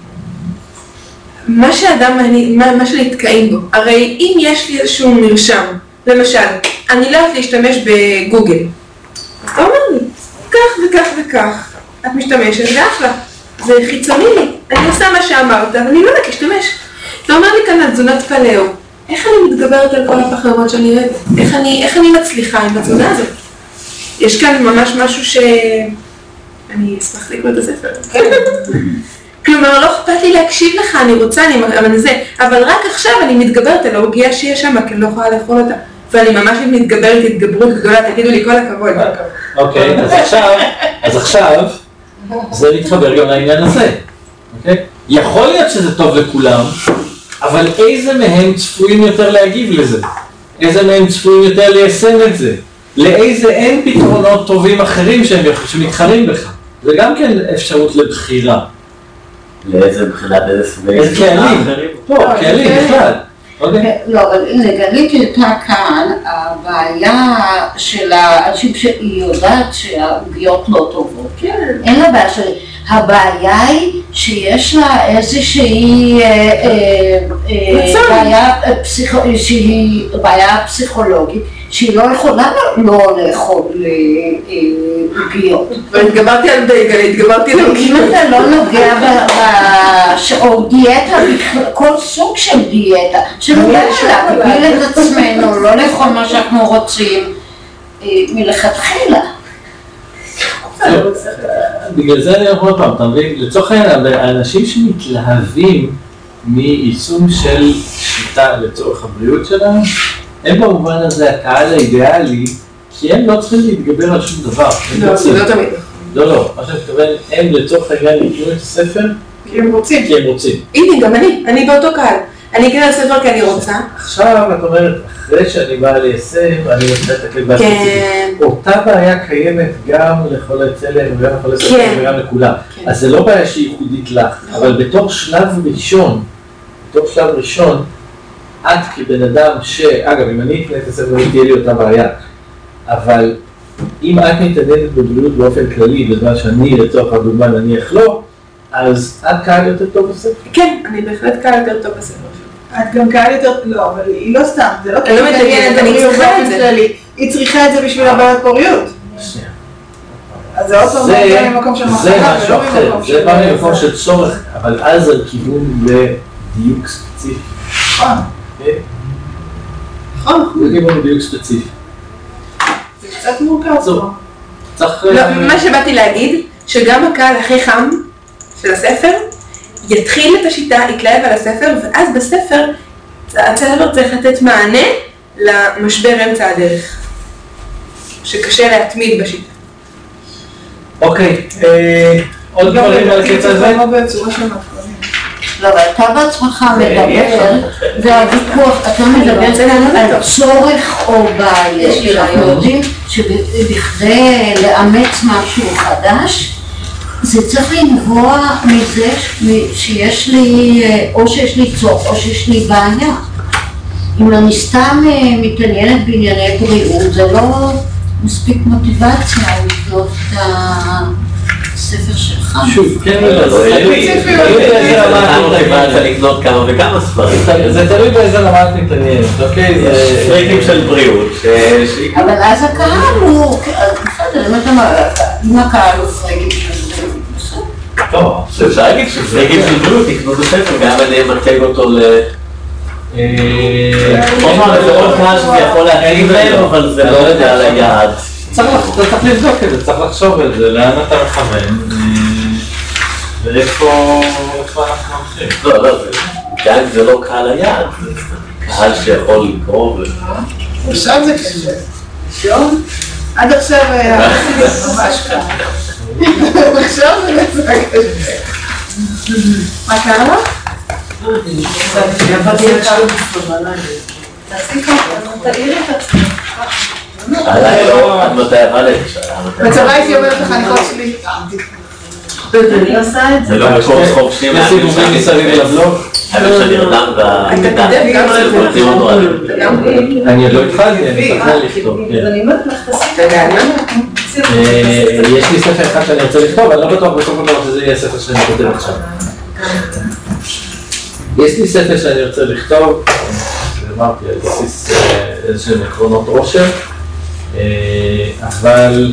מה שאדם, מה שנתקעים בו, הרי אם יש לי איזשהו מרשם, למשל, אני לא יודעת להשתמש בגוגל, אז אתה אומר לי, כך וכך וכך, את משתמשת, זה אחלה, זה חיצוני לי, אני עושה מה שאמרת, ואני לא יודעת להשתמש. אתה אומר לי כאן על תזונת פלאו, איך אני מתגברת על כל הפחמימות שאני אוהבת? איך אני, איך אני מצליחה עם התזונה הזאת? יש כאן ממש משהו ש... אני אשמח לקרוא את הספר. כלומר, לא אכפת לי להקשיב לך, אני רוצה, אני אבל זה, אבל רק עכשיו אני מתגברת על העוגיה שיש שם, כי אני לא יכולה לאכול אותה. ואני ממש מתגברת התגברות גדולה, תגידו לי כל הכבוד. אוקיי, אז עכשיו, אז עכשיו, זה מתחבר גם לעניין הזה. אוקיי? יכול להיות שזה טוב לכולם, אבל איזה מהם צפויים יותר להגיב לזה? איזה מהם צפויים יותר ליישם את זה? לאיזה אין פתרונות טובים אחרים שמתחרים בך? זה גם כן אפשרות לבחירה. לאיזה מבחינת איזה סוגי איזה קהלים? פה, קהלים בכלל. לא, אבל הנה, גלית הייתה כאן, הבעיה של האנשים שהיא יודעת שהעוגיות לא טובות. אין לה בעיה שלי. הבעיה היא שיש לה איזושהי בעיה פסיכולוגית שהיא לא יכולה לא לאכול עוגיות. והתגברתי על בייגל, התגברתי על עוגיות. אם אתה לא נוגע או דיאטה, כל סוג של דיאטה, שנוגע להגביל את עצמנו, לא לאכול מה שאנחנו רוצים מלכתחילה. בגלל זה אני אומר פעם, אתה מבין? לצורך העניין, האנשים שמתלהבים מיישום של שיטה לצורך הבריאות שלהם, הם במובן הזה הקהל האידיאלי, כי הם לא צריכים להתגבר על שום דבר. לא, זה לא תמיד. לא, לא, מה שאני מתכוון, הם לצורך העניין יקנו את הספר, כי הם רוצים. כי הם רוצים. הנה, גם אני, אני באותו קהל. אני אקנה לספר כי אני רוצה. עכשיו את אומרת, אחרי שאני באה ליישם, אני רוצה לתקל בעיה ספציפית. אותה בעיה קיימת גם לחולי צליאק וגם לחולי סוכרת וגם לכולם. אז זה לא בעיה שהיא ייחודית לך, אבל בתור שלב ראשון, בתור שלב ראשון, את כבן אדם ש... אגב, אם אני אקנה את הספר, תהיה לי אותה בעיה. אבל אם את מתעניינת בבריאות באופן כללי, בזמן שאני לצורך הדוגמה נניח לא, אז את קהל יותר טוב בספר? כן, אני בהחלט קהל יותר טוב בספר. את גם קהל יותר, לא, אבל היא לא סתם, זה לא אני לא מתעניינת, אני צריכה את זה. היא צריכה את זה בשביל הבעיית פוריות. שנייה. אז זה עוד פעם בא ממקום של מחלה, זה משהו אחר, זה בא ממקום של צורך, אבל אז על כיוון לדיוק ספציפי. נכון. נכון. זה כיוון לדיוק ספציפי. זה קצת מורכב. צריך... מה שבאתי להגיד, שגם הקהל הכי חם של הספר, יתחיל את השיטה, יתלהב על הספר, ואז בספר הספר צריך לתת מענה למשבר אמצע הדרך, שקשה להתמיד בשיטה. אוקיי, עוד דברים על הקטע הזה? לא, אבל אתה בעצמך מדבר, והוויכוח, אתה מדבר כאן על צורך או בעיה. אנחנו יודעים שבכדי לאמץ משהו חדש, זה צריך לנבוע מזה שיש לי, או שיש לי צורך, או שיש לי בעיה. אם אני סתם מתעניינת בענייני בריאות, זה לא מספיק מוטיבציה לקנות את הספר שלך. שוב, כן, זה תלוי באיזה רמה את מתעניינת. לקנות כמה וכמה ספרים. זה תלוי באיזה רמה את מתעניינת, אוקיי? יש פריקים של בריאות. אבל אז הקהל הוא, בסדר, אם הקהל הוא פריקים של בריאות, טוב, אפשר להגיד שפריקים של בריאות יקנו בספר, גם אני אמתג אותו ל... כלומר, זה עוד קהל שזה יכול להתאים להם, אבל זה לא יודע על היעד. צריך לבדוק את זה, צריך לחשוב את זה, לאן אתה מכוון, ואיפה אנחנו הולכים. לא, לא, גם אם זה לא קהל היעד, זה קהל שיכול לקרוא. עכשיו זה קשה. שום? עד עכשיו היה ממש קל. עכשיו זה קשה. מה קרה? תעשי ככה, תעירי את עצמך. עליי לא, עד מתי עבדת? בצבא הייתי אומרת לך, אני חושב שלי. אני עושה את זה. זה לא מקום חופשי. יש סיבובים מסביב לבלוג. האמת שאני נרדם במיטה. אני עוד לא התחלתי, אני מתחיל לכתוב. אני אומרת לך, תעשי ככה. יש לי ספר אחד שאני רוצה לכתוב, אני לא בטוח בסוף הדבר שזה יהיה ספר שאני כותב עכשיו. יש לי ספר שאני רוצה לכתוב, אמרתי, על בסיס איזשהם עקרונות רושם, אבל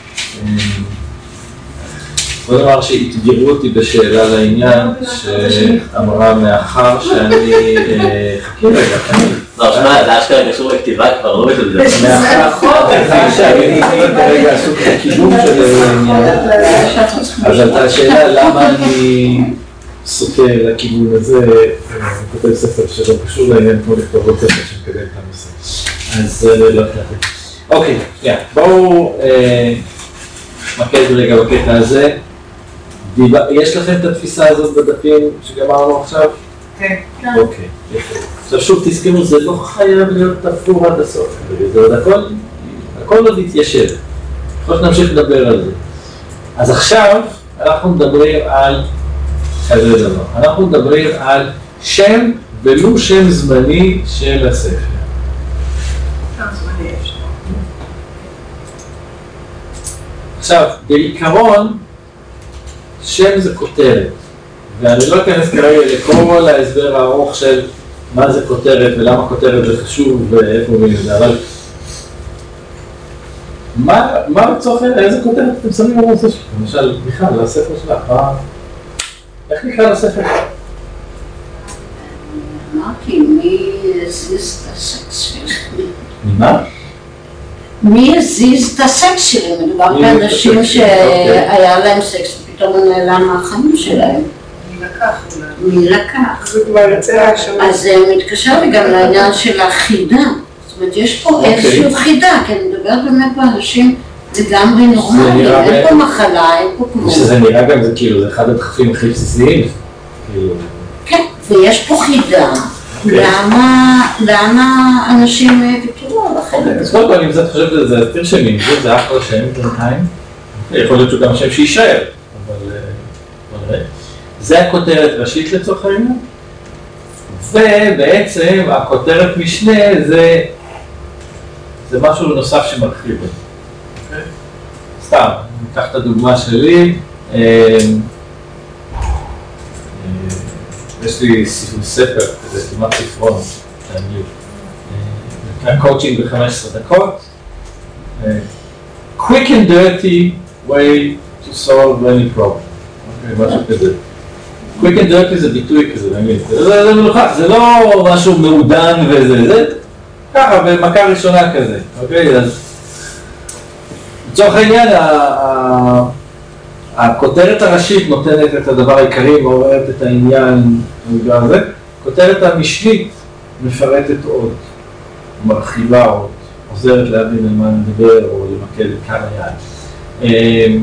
בוא נאמר שהתגרו אותי בשאלה לעניין, שאמרה מאחר שאני חכי רגע, לא, שמע, זה אשכרה קשור לכתיבה כבר, לא בטח זה. מאחר שאני כרגע עסוק בקידום של העניין, אז עלתה השאלה למה אני סוטה לכיוון הזה, כותב ספר שלא קשור לעניין כמו לכתוב עוד ספר שמקדם את הנושא. אז לא כתבתי. אוקיי, בואו נתמקד רגע בקטע הזה. יש לכם את התפיסה הזאת בדפים שגמרנו עכשיו? כן. אוקיי, יפה. עכשיו שוב תזכרו, זה לא חייב להיות תפור עד הסוף. זה עוד הכל, הכל עוד יתיישב. יכול שנמשיך לדבר על זה. אז עכשיו אנחנו מדברים על כזה דבר. אנחנו מדברים על שם ולו שם זמני של הספר. עכשיו, בעיקרון, שם זה כותרת, ואני לא אכנס כרגע לכל ההסבר הארוך של מה זה כותרת ולמה כותרת זה חשוב ואיפה מבין את זה, אבל מה, מה בצורך איזה כותרת אתם שמים על הנושא שלך? למשל, מיכל, לספר שלך, מה... איך נקרא לספר? אמרתי, מי הזיז את הסקס שלי? מה? מי הזיז את הסקס שלי? מדובר באנשים שהיה להם סקס ופתאום הוא נעלם מהחיים שלהם. מי לקח אולי? מי לקח? זה כבר יוצא להשמה. אז זה מתקשר לי גם לעניין של החידה. זאת אומרת, יש פה איזושהי חידה, כי אני מדברת באמת באנשים לגמרי נורמליים, אין פה מחלה, אין פה כמו. שזה נראה גם, זה כאילו, זה אחד הדחפים הכי בסיסיים. כן, ויש פה חידה. למה אנשים ויתרו על החלק? אז קודם כל, אם זה את חושבת על זה, אז תרשמי, זה אחלה שם בינתיים. יכול להיות שהוא גם שם שישאר, אבל בוא נראה. זה הכותרת ראשית לצורך העניין. ובעצם הכותרת משנה זה זה משהו נוסף שמרחיב את זה. סתם, ניקח את הדוגמה שלי. יש לי ספר, זה כמעט ספרון, נקרא קואוצ'ינג ב-חמש עשרה דקות. Quick and dirty way to solve any problem. משהו כזה. Quick and dirty זה ביטוי כזה, זה מלוכח, זה לא משהו מעודן וזה, זה ככה, במכה ראשונה כזה, אוקיי? אז לצורך העניין, הכותרת הראשית נותנת את הדבר העיקרי, מעוררת את העניין במגע הזה, הכותרת המשנית מפרטת עוד, מרחיבה עוד, עוזרת להבין על מה נדבר או למקד את כאן היעד.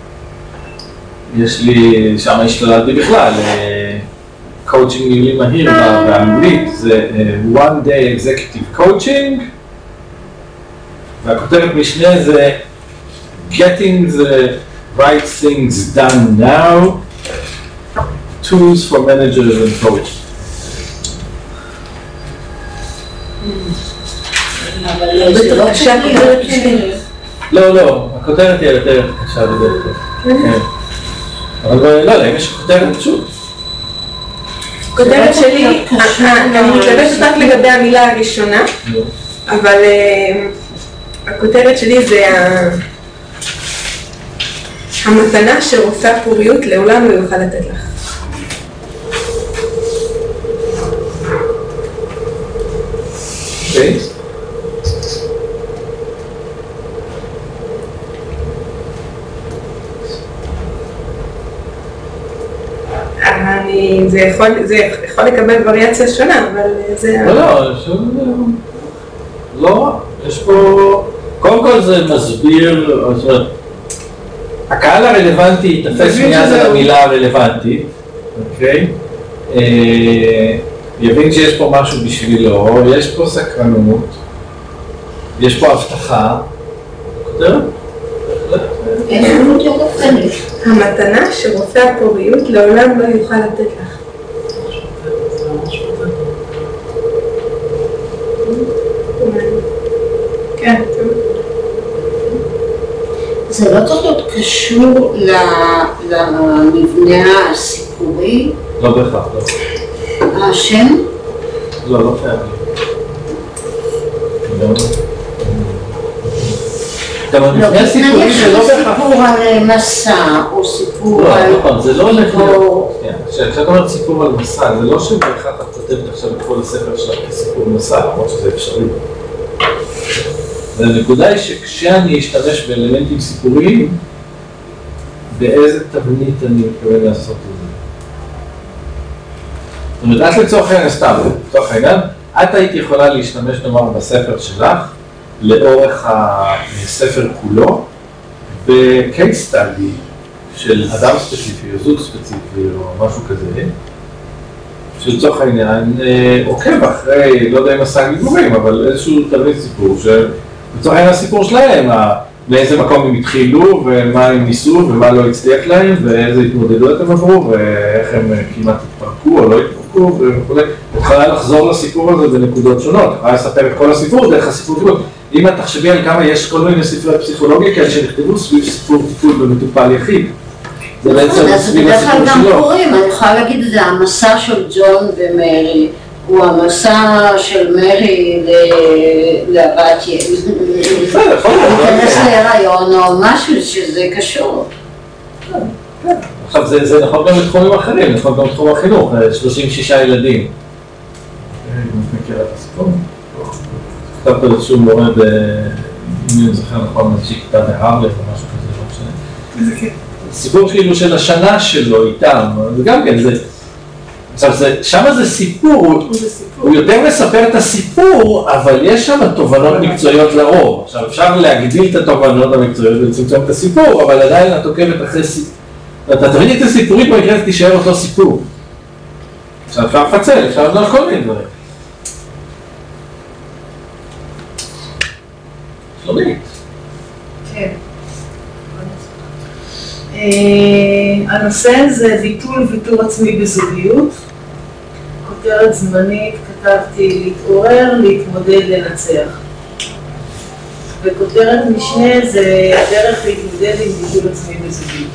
יש לי, שם השתלטתי בכלל, קואוצ'ינג ניהולי מהיר באנגלית, זה one day executive coaching, והכותרת משנה זה getting the right things done now, tools for managers and coaches. אבל זה לא שהכותרת שלי. לא, לא, הכותרת היא יותר קשה בדרך כלל. כן. אבל לא יודע, אם יש כותרת שוב. הכותרת שלי, אני מתלבטת רק לגבי המילה הראשונה, אבל הכותרת שלי זה המתנה שרופא פוריות לעולם לא יוכל לתת לך. אוקיי. אני, זה יכול, זה יכול לקבל וריאציה שונה, אבל זה... לא, לא, שוב, לא, יש פה, קודם כל זה מסביר, זאת אומרת, הקהל הרלוונטי יתפס מיד על המילה הרלוונטית, אוקיי? יבין שיש פה משהו בשבילו, יש פה סקרנות, יש פה הבטחה, כותרת? המתנה שרופא הפוריות לעולם לא יוכל לתת לך. כן. זה לא צריך להיות קשור למבנה הסיפורי? לא בהכרח, לא. השם? לא, לא חייב. גם המבנה הסיפורי זה לא בהכרח. סיפור על מסע או סיפור על... לא, נכון, זה לא הולך להיות. כשאת אומרת סיפור על מסע, זה לא שבהכרח את כותבת עכשיו את כל הספר שלך כסיפור מסע, למרות שזה אפשרי. והנקודה היא שכשאני אשתמש באלמנטים סיפוריים, באיזה תבנית אני מתכוון לעשות את זה. זאת אומרת, את לצורך העניין, סתם, לצורך העניין, את היית יכולה להשתמש נאמר בספר שלך, לאורך הספר כולו, ב-case study של אדם ספציפי או זוג ספציפי או משהו כזה, שלצורך העניין עוקב אחרי, לא יודע אם עשה גיבורים, אבל איזשהו תבנית סיפור, שלצורך העניין הסיפור שלהם, מאיזה מקום הם התחילו ומה הם ניסו ומה לא הצליח להם ואיזה התמודדות הם עברו ואיך הם כמעט התפרקו או לא התפרקו וכו'. את יכולה לחזור לסיפור הזה בנקודות שונות, את יכולה לספר את כל הסיפור דרך הסיפור טיפול. אם את תחשבי על כמה יש כל מיני ספרי פסיכולוגיה כאלה שנכתבו סביב סיפור טיפול במטופל יחיד. זה בעצם סביב הסיפור שלו. גם קוראים, אני יכולה להגיד את זה, המסע של ג'ון ומרי הוא המסע של מרי לבת ילד. בסדר, יכול להיות. להיכנס להיריון או משהו שזה קשור. עכשיו זה נכון גם בתחומים אחרים, נכון גם בתחום החינוך, שלושים ושישה ילדים. אני מכירה את הסיפור. כתבת איזשהו מורה, אם אני זוכר נכון, איזושהי כיתה בהרלב או משהו כזה, לא משנה. איזה כן. סיפור כאילו של השנה שלו איתם, זה גם כן, זה... עכשיו, שם זה סיפור, הוא יותר מספר את הסיפור, אבל יש שם תובנות מקצועיות לרוב. עכשיו, אפשר להגדיל את התובנות המקצועיות ולצמצם את הסיפור, אבל עדיין את עוקבת אחרי סיפור. אתה תבין את הסיפורית במקרה תישאר אותו סיפור. עכשיו, אפשר לפצל, אפשר לדעת כל מיני דברים. שלומית. כן. הנושא זה ביטול ויתור עצמי בזוגיות. כותרת זמנית, כתבתי להתעורר, להתמודד, לנצח. וכותרת משנה זה דרך להתמודד עם ביטול עצמי בזוגיות.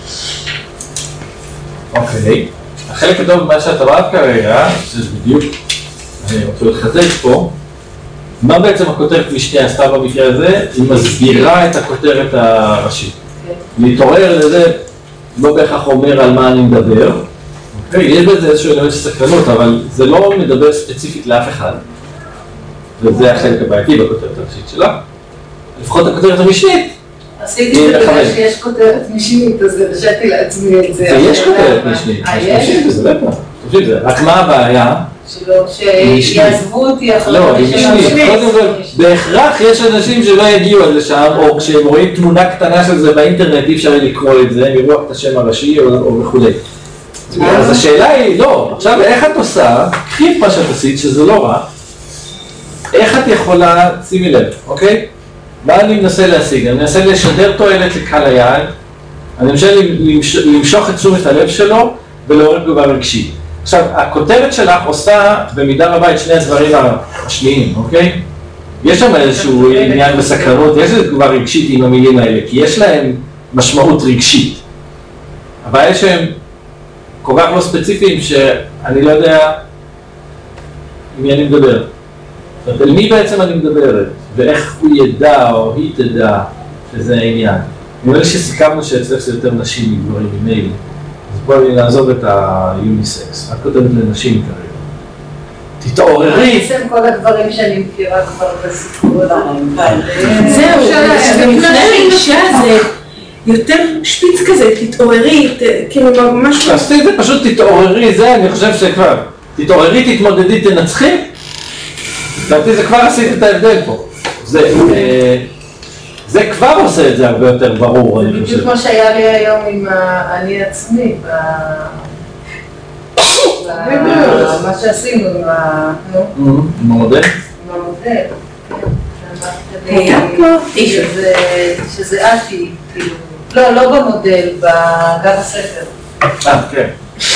אוקיי. החלק הטוב במה שאת אמרת כרגע, שזה בדיוק, אני רוצה לחזק פה, מה בעצם הכותרת משנה עשתה במקרה הזה? היא מסבירה את הכותרת הראשית. להתעורר לזה לא בהכרח אומר על מה אני מדבר. אוקיי, יש בזה איזשהו אלמנט של סקרנות, אבל זה לא מדבר ספציפית לאף אחד. וזה החלק הבעייתי בכותרת הראשית שלה. לפחות הכותרת המשנית. עשיתי את זה בגלל שיש כותרת משנית, אז הרשיתי לעצמי את זה. ויש כותרת משנית. אה, יש? זה בטח. תקשיב, רק מה הבעיה? שלא, שיעזבו אותי אחרי לא, היא משנית. קודם כל, בהכרח יש אנשים שלא יגיעו עד לשם, או כשהם רואים תמונה קטנה של זה באינטרנט, אי אפשר לקרוא את זה, הם יראו את השם הראשי או וכו'. אז השאלה היא, לא, עכשיו איך את עושה, קחי את מה שאת עשית, שזה לא רע, איך את יכולה, שימי לב, אוקיי? מה אני מנסה להשיג? אני מנסה לשדר תועלת לקהל היעד, אני מנסה למשוך את תשומת הלב שלו ולעורר תגובה רגשית. עכשיו, הכותרת שלך עושה במידה רבה את שני הדברים השניים, אוקיי? יש שם איזשהו עניין בסקרנות, יש איזו תגובה רגשית עם המילים האלה, כי יש להם משמעות רגשית. הבעיה שהם כל כך לא ספציפיים שאני לא יודע עם מי אני מדבר. זאת אומרת, על מי בעצם אני מדברת, ואיך הוא ידע או היא תדע שזה העניין. נראה לי שסיכמנו שאצלך זה יותר נשים מגברים ממילא. אז בואי נעזוב את היוניסקס, את כותבת לנשים כרגע. תתעוררי. בעצם כל הדברים שאני מכירה כבר בסיפור. זהו, שגם לפני האישה זה יותר שפיץ כזה, תתעוררי, כאילו ממש... תעשי את זה פשוט תתעוררי, זה אני חושב שכבר. תתעוררי, תתמודדי, תנצחי. לדעתי זה כבר עשית את ההבדל פה. זה כבר עושה את זה הרבה יותר ברור, אני חושב. זה בדיוק מה שהיה לי היום עם אני עצמי, מה שעשינו עם ה... עם המודל? עם המודל. היה פה אישו. שזה אתי, כאילו. לא, לא במודל, בגב הספר. אה, כן.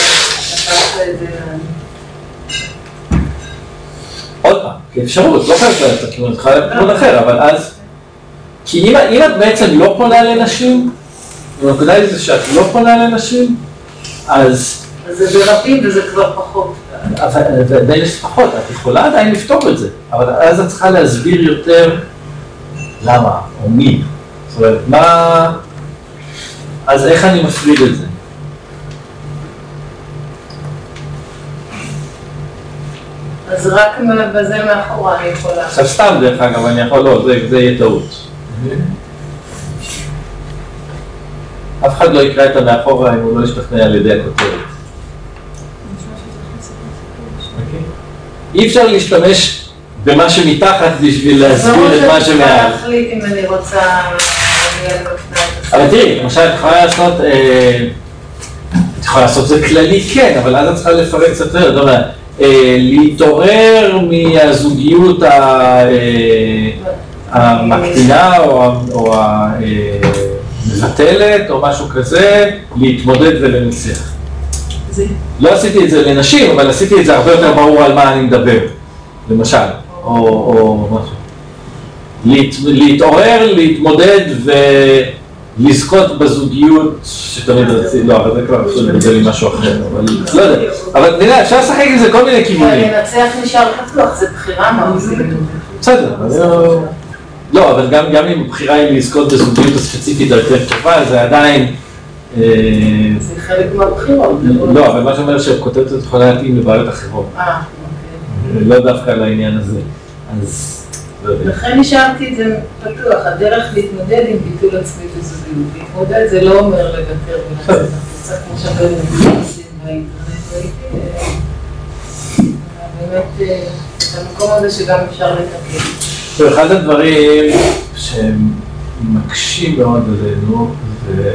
עוד פעם, כאפשרות, לא חייבת ללכת לכיוון, את יכולה לכיוון אחר, אבל אז... כי אם, אם את בעצם לא פונה לנשים, והנקודה היא זה שאת לא פונה לנשים, אז... אז זה ברבים וזה כבר פחות. אבל עדיין יש פחות, את יכולה עדיין לפתור את זה, אבל אז את צריכה להסביר יותר למה, או מי. זאת אומרת, מה... אז איך אני מפריד את זה? אז רק בזה מאחורה אני יכולה. עכשיו סתם דרך אגב, אני יכול לא, זה, זה יהיה טעות. אף אחד לא יקרא את המאחורה אם הוא לא ישתכנע על ידי הכותרת. אי אפשר להשתמש במה שמתחת בשביל להסביר את מה שמעל. אני רוצה להחליט אם אני רוצה... אבל תראי, למשל את יכולה לעשות, את יכולה לעשות זה כללי כן, אבל אז את צריכה לפרק קצת יותר, זאת אומרת, להתעורר מהזוגיות המקטינה או המבטלת או משהו כזה, להתמודד ולנצח. לא עשיתי את זה לנשים, אבל עשיתי את זה הרבה יותר ברור על מה אני מדבר, למשל, או משהו. להתעורר, להתמודדד ולזכות בזוגיות שתמיד רציתי, לא, אבל זה כבר פשוט לדבר עם משהו אחר, אבל לא יודע. אבל נראה, אפשר לשחק עם זה כל מיני כיוונים. לנצח נשאר פתוח, זה בחירה מאוד. בסדר, לא, אבל גם אם הבחירה היא לזכות בזוגיות הספציפית היותר טובה, זה עדיין... זה חלק מהבחירות. לא, אבל מה שאומר שכותבת את יכולה להתאים לבעיות אחרות. אה, אוקיי. לא דווקא על העניין הזה. אז... לכן נשארתי את זה פתוח, הדרך להתמודד עם ביטול עצמי בזוגיות. להתמודד זה לא אומר לוותר ולצאת החוצה, כמו שהרבה עושים באינטרנט. באמת, המקום הזה שגם אפשר לתקן. אחד הדברים שמקשים מאוד עלינו, זה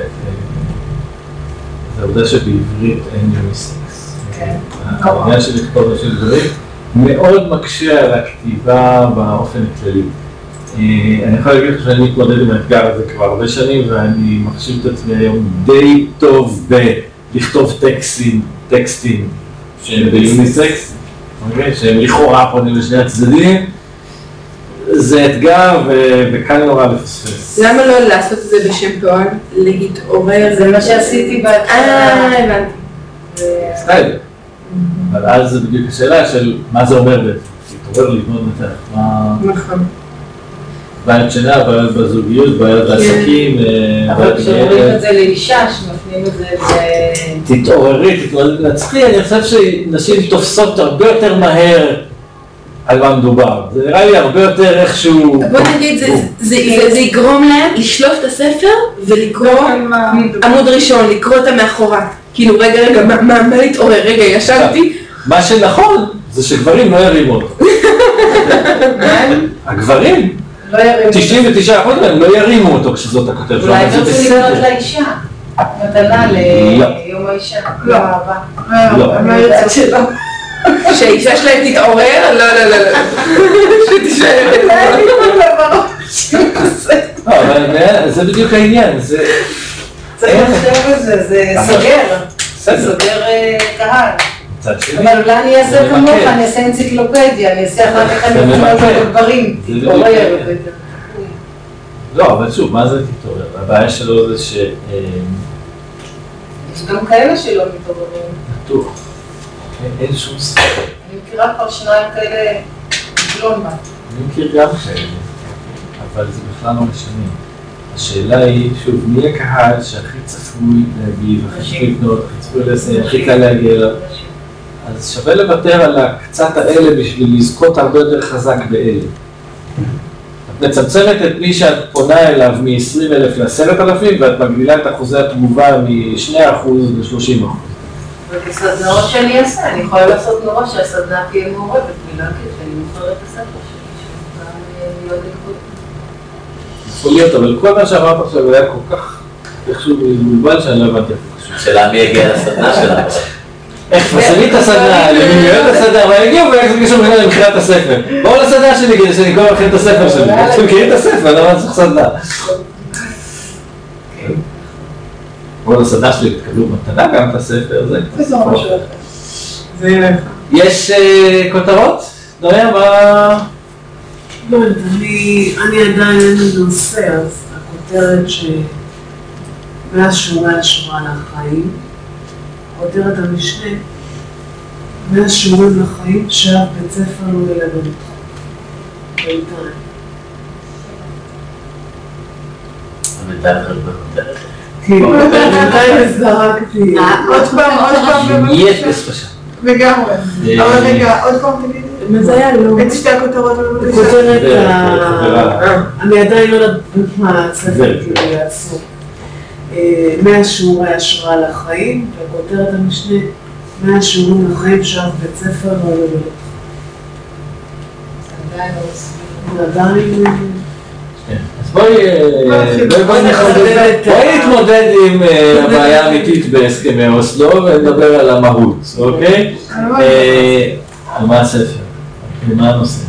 העובדה שבעברית אין יוניסקס. כן. העניין של לכתוב בשביל דברים. מאוד מקשה על הכתיבה באופן הכללי. אני יכול להגיד לך שאני מתמודד עם האתגר הזה כבר הרבה שנים, ואני מחשיב את עצמי היום די טוב בלכתוב טקסטים, טקסטים שהם ביוניסקס, שהם לכאורה פונים לשני הצדדים. זה אתגר וקל נורא לפספס. למה לא לעשות את זה בשם פועל? להתעורר? זה מה שעשיתי בהתחלה. אה, הבנתי. סטייל. אבל אז זה בדיוק השאלה של מה זה אומר בעצם, להתעורר לבנות מתח, מה... נכון. בעיית שינה, בעיית בזוגיות, בעיית בעסקים... אבל כשאומרים את זה לאישה, שמפנים את זה ל... תתעוררי, תתעוררי לנצחי, אני חושב שנשים תופסות הרבה יותר מהר על מה מדובר. זה נראה לי הרבה יותר איכשהו... בוא נגיד, זה יגרום להם לשלוף את הספר ולקרוא עמוד ראשון, לקרוא אותה מאחורה. כאילו, רגע, רגע, מה להתעורר? רגע, ישבתי. מה שנכון זה שגברים לא ירימו אותו. הגברים, תשעים ותשעה אחוז מהם לא ירימו אותו כשזאת הכותב שלו. אולי לא צריך לקרוא לאישה, מתנה ליום האישה, לא אהבה. לא. אני לא יודעת שלא. שהאישה שלהם תתעורר? לא, לא, לא, לא. שתישאר. אבל זה בדיוק העניין. צריך לחשוב על זה, זה סוגר. סוגר קהל. מצד שני. אבל אולי אני אעשה כמוך, אני אעשה אנציקלופדיה, אני אעשה אחר כך אני אעשה את הדברים. לא, אבל שוב, מה זה תתעורר? הבעיה שלו זה ש... יש גם כאלה שלא מתעוררים. בטוח. אין שום ספק. אני מכירה כבר שניים כאלה בלונמה. אני מכיר גם כאלה, אבל זה בכלל לא משנה. השאלה היא, שוב, מי הקהל שהכי צפוי להגיב, הכי צפוי לקנות, הכי צפוי לסיים, הכי קל להגיע אליו? אז שווה לוותר על הקצת האלה בשביל לזכות הרבה יותר חזק באלה. את מצמצמת את מי שאת פונה אליו מ-עשרים אלף ל-עשרת אלפים ואת מגדילה את אחוזי התגובה מ-שני אחוז ל-שלושים אחוז. ובסדנאות שאני אעשה, אני יכולה לעשות נורא שהסדנה תהיה מעורבת, מלהגיד שאני מוכר את הספר שלי, שגם להיות לקרות. יכול להיות, אבל כל מה שאמרת עכשיו היה כל כך איכשהו מבולבל שאני לא הבנתי. שאלה מי הגיע לסדנה שלה. איך פרסמי את הסדנה, למי מיועד את הסדנה, אבל הגיעו ואיך זה קשור בכלל למכירת הספר. בואו לסדנה שלי כדי שאני כל מכיר את הספר שלי. אתם מכירים את הספר, למה צריך סדנה? בואו לסדנה שלי, תקבלו מתנה גם את הספר, זה זה ממש אחר. זה ילך. יש כותרות? נויה, מה... לא יודעת, אני עדיין אין לי נושא, אז הכותרת שמאז שיעורי השראה לחיים, כותרת המשנה, מאז שיעורים לחיים, שאף בית ספר לא ילמד אותך. בינתיים. בינתיים אחרי בכותרת. כי בינתיים זרקתי. עוד פעם, עוד פעם. יש בספשה. לגמרי. אבל רגע, עוד פעם תגידי. זה היה לא. את שתי הכותרות בבקשה. כותרת אני עדיין לא יודעת מה הספר כאילו יעשו. מהשיעורי השראה לחיים, וכותרת המשנה, מהשיעורים לחיים שאף בית ספר לא ילמד אותך. עדיין לא עושים. עדיין... אז בואי נתמודד עם הבעיה האמיתית בהסכמי אוסלו ונדבר על המהות, אוקיי? על מה הספר? מה הנושא?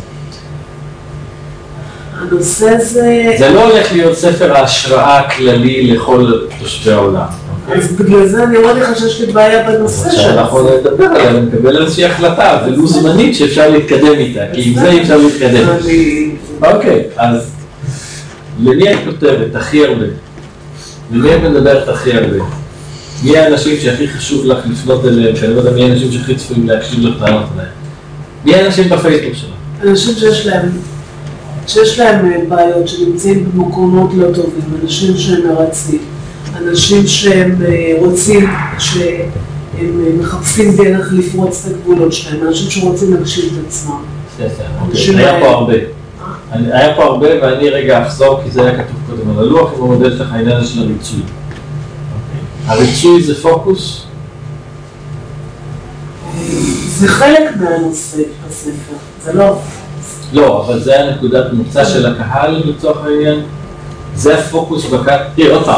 הנושא זה... זה לא הולך להיות ספר ההשראה הכללי לכל תושבי העולם. אז בגלל זה אני רואה לך שיש לי בעיה בנושא שלך. שאנחנו נדבר עליה ונקבל איזושהי החלטה, ולו זמנית שאפשר להתקדם איתה, כי עם זה אי אפשר להתקדם. אוקיי, אז למי את כותבת הכי הרבה? למי את מדברת הכי הרבה? מי האנשים שהכי חשוב לך לפנות אליהם? שאני לא יודע מי האנשים שהכי צפויים להקשיב לך טענות עליהם? מי האנשים בפייסבוק שלך? אנשים שיש להם, שיש להם בעיות, שנמצאים במקומות לא טובים, אנשים שהם מרצים, אנשים שהם רוצים, שהם מחפשים דרך לפרוץ את הגבולות שלהם, אנשים שרוצים להגשיל את עצמם. היה פה הרבה. היה פה הרבה ואני רגע אחזור כי זה היה כתוב קודם על הלוח עם המודל שלך העניין הזה של הריצוי. הריצוי זה פוקוס? זה חלק מהנושא בספר, זה לא... לא, אבל זה הנקודת מוצא של הקהל לצורך העניין. זה הפוקוס בקהל. תראה, עוד פעם.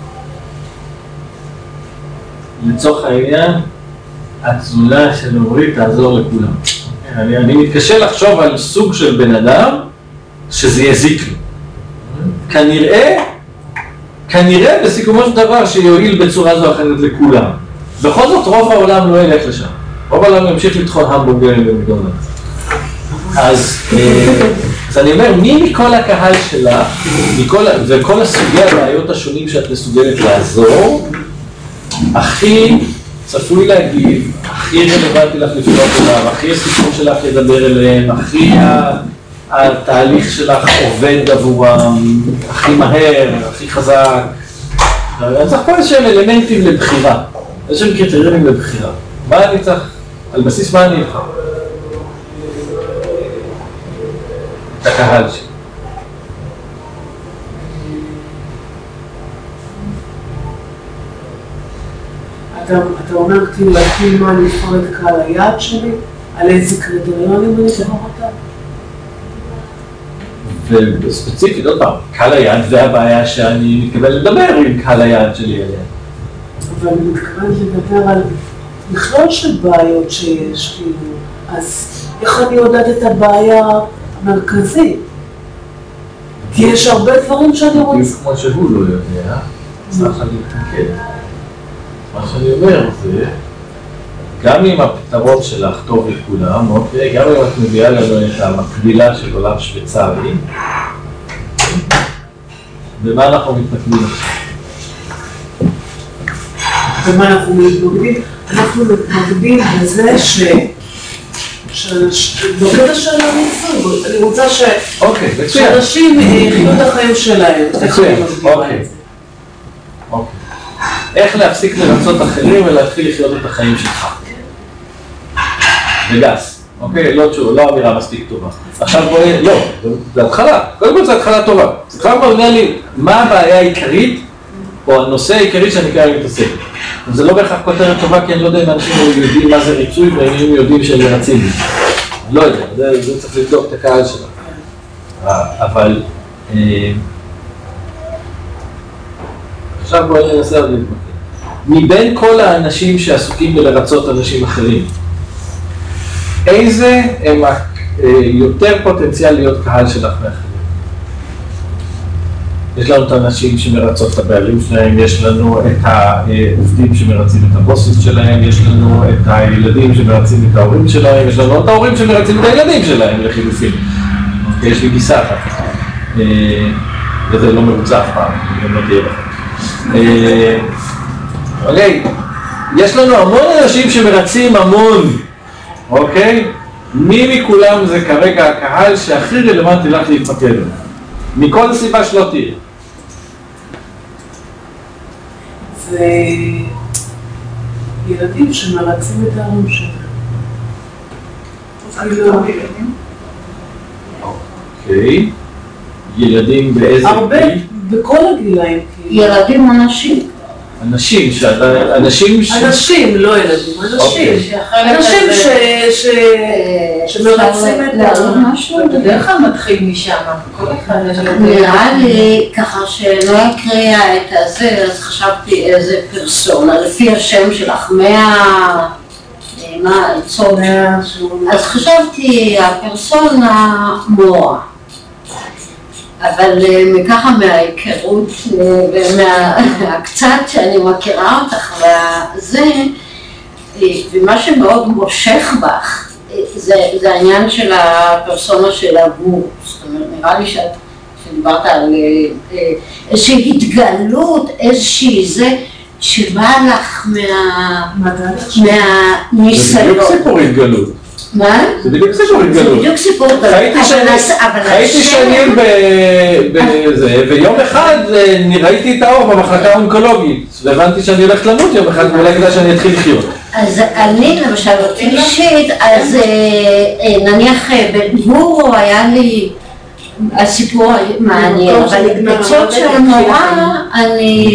לצורך העניין, התזונה של עמרי תעזור לכולם. אני, אני מתקשה לחשוב על סוג של בן אדם שזה יזיק לו. כנראה, כנראה בסיכומו של דבר שיועיל בצורה זו או אחרת לכולם. בכל זאת רוב העולם לא ילך לשם. רוב העולם ימשיך לטחון המבורגרים במקדונלדס. אז, אז אני אומר, מי מכל הקהל שלה, מכל, וכל הסוגי הבעיות השונים שאת מסוגלת לעזור, הכי צפוי להגיב, הכי רלוונטי לך לפנות אליו, הכי הסיפור שלך ידבר אליהם, הכי התהליך שלך עובד עבורם, הכי מהר, הכי חזק. אני צריך פה איזשהם אלמנטים לבחירה, איזשהם קריטריונים לבחירה. מה אני צריך? על בסיס מה אני אבחר? את הקהל שלי. אתה, אתה אומר כאילו להקים מה אני אבחר את קהל היעד שלי, על איזה קריטריונים אני אבחר אותה? וספציפית, עוד פעם, קהל היעד זה הבעיה שאני מתכוון לדבר עם קהל היעד שלי עליה. אבל אני מתכוונת לדבר על מכלול של בעיות שיש, כאילו, אז איך אני יודעת את הבעיה המרכזית? כי יש הרבה דברים שאני רוצה. כמו שהוא לא יודע, צריך להתמקד. מה שאני אומר זה, גם אם הפתרון שלך טוב לכולם, אוקיי? גם אם את מביאה לנו את המקבילה של עולם שוויצרי, במה אנחנו מתמקדים עכשיו? ומה אנחנו מתמקדים? אנחנו מתמקדים בזה ש... בקטע של המצוי, אני רוצה שאנשים יחיו את החיים שלהם. אוקיי. איך להפסיק לרצות אחרים ולהתחיל לחיות את החיים שלך. וגס, אוקיי? לא אמירה מספיק טובה. עכשיו בואי, לא, זה התחלה, קודם כל זה התחלה טובה. זה כבר אומר לי מה הבעיה העיקרית, או הנושא העיקרי שאני כרגע מתעסק. זה לא בהכרח כותרת טובה, כי אני לא יודע אם אנשים יודעים מה זה ריצוי, ואם הם יודעים שהם מרצים. לא יודע, זה צריך לבדוק את הקהל שלנו. אבל... עכשיו בואי ננסה עוד להתמקד. מבין כל האנשים שעסוקים בלרצות אנשים אחרים, איזה הם יותר פוטנציאל להיות קהל שלך מאחרים? יש לנו את האנשים שמרצות את הבעלים שלהם, יש לנו את העובדים שמרצים את הבוסית שלהם, יש לנו את הילדים שמרצים את ההורים שלהם, יש לנו את ההורים שמרצים את הילדים שלהם לחילופין. יש לי גיסה אחת, וזה לא מבוצע אף פעם, גם לא תהיה לכם. אוקיי, יש לנו המון אנשים שמרצים המון, אוקיי? מי מכולם זה כרגע הקהל שהכי רלוונטי לך להתפקד לו? מכל סיבה שלא תהיה. זה ילדים שמרצים את ההורים שלהם. אוקיי. ילדים באיזה... הרבה, בכל הגילאים. ילדים אנשים. אנשים, אנשים ש... אנשים, לא ילדים, אנשים. אנשים שמרצים את משהו. בדרך כלל מתחיל משם. נראה לי ככה שלא הקריאה את הזה, אז חשבתי איזה פרסונה, לפי השם שלך, מה... מה, עצות. אז חשבתי, הפרסונה מורה. אבל מככה מההיכרות ומהקצת שאני מכירה אותך וזה, ומה שמאוד מושך בך, זה, זה העניין של הפרסונה של הגור. זאת אומרת, נראה לי שאת, שדיברת על איזושהי התגלות, איזושהי זה, שבא לך מה, מהניסיון. זה בדיוק סיפור התגלות. מה? זה בדיוק סיפור התגלות. זה בדיוק סיפור התגלות. הייתי שנים בזה, ויום אחד ראיתי את האור במחלקה האונקולוגית, והבנתי שאני הולכת למות יום אחד, ואולי כדאי שאני אתחיל לחיות. אז אני למשל אותי אישית, אז נניח בגור היה לי הסיפור מעניין, אבל בצד של המורה אני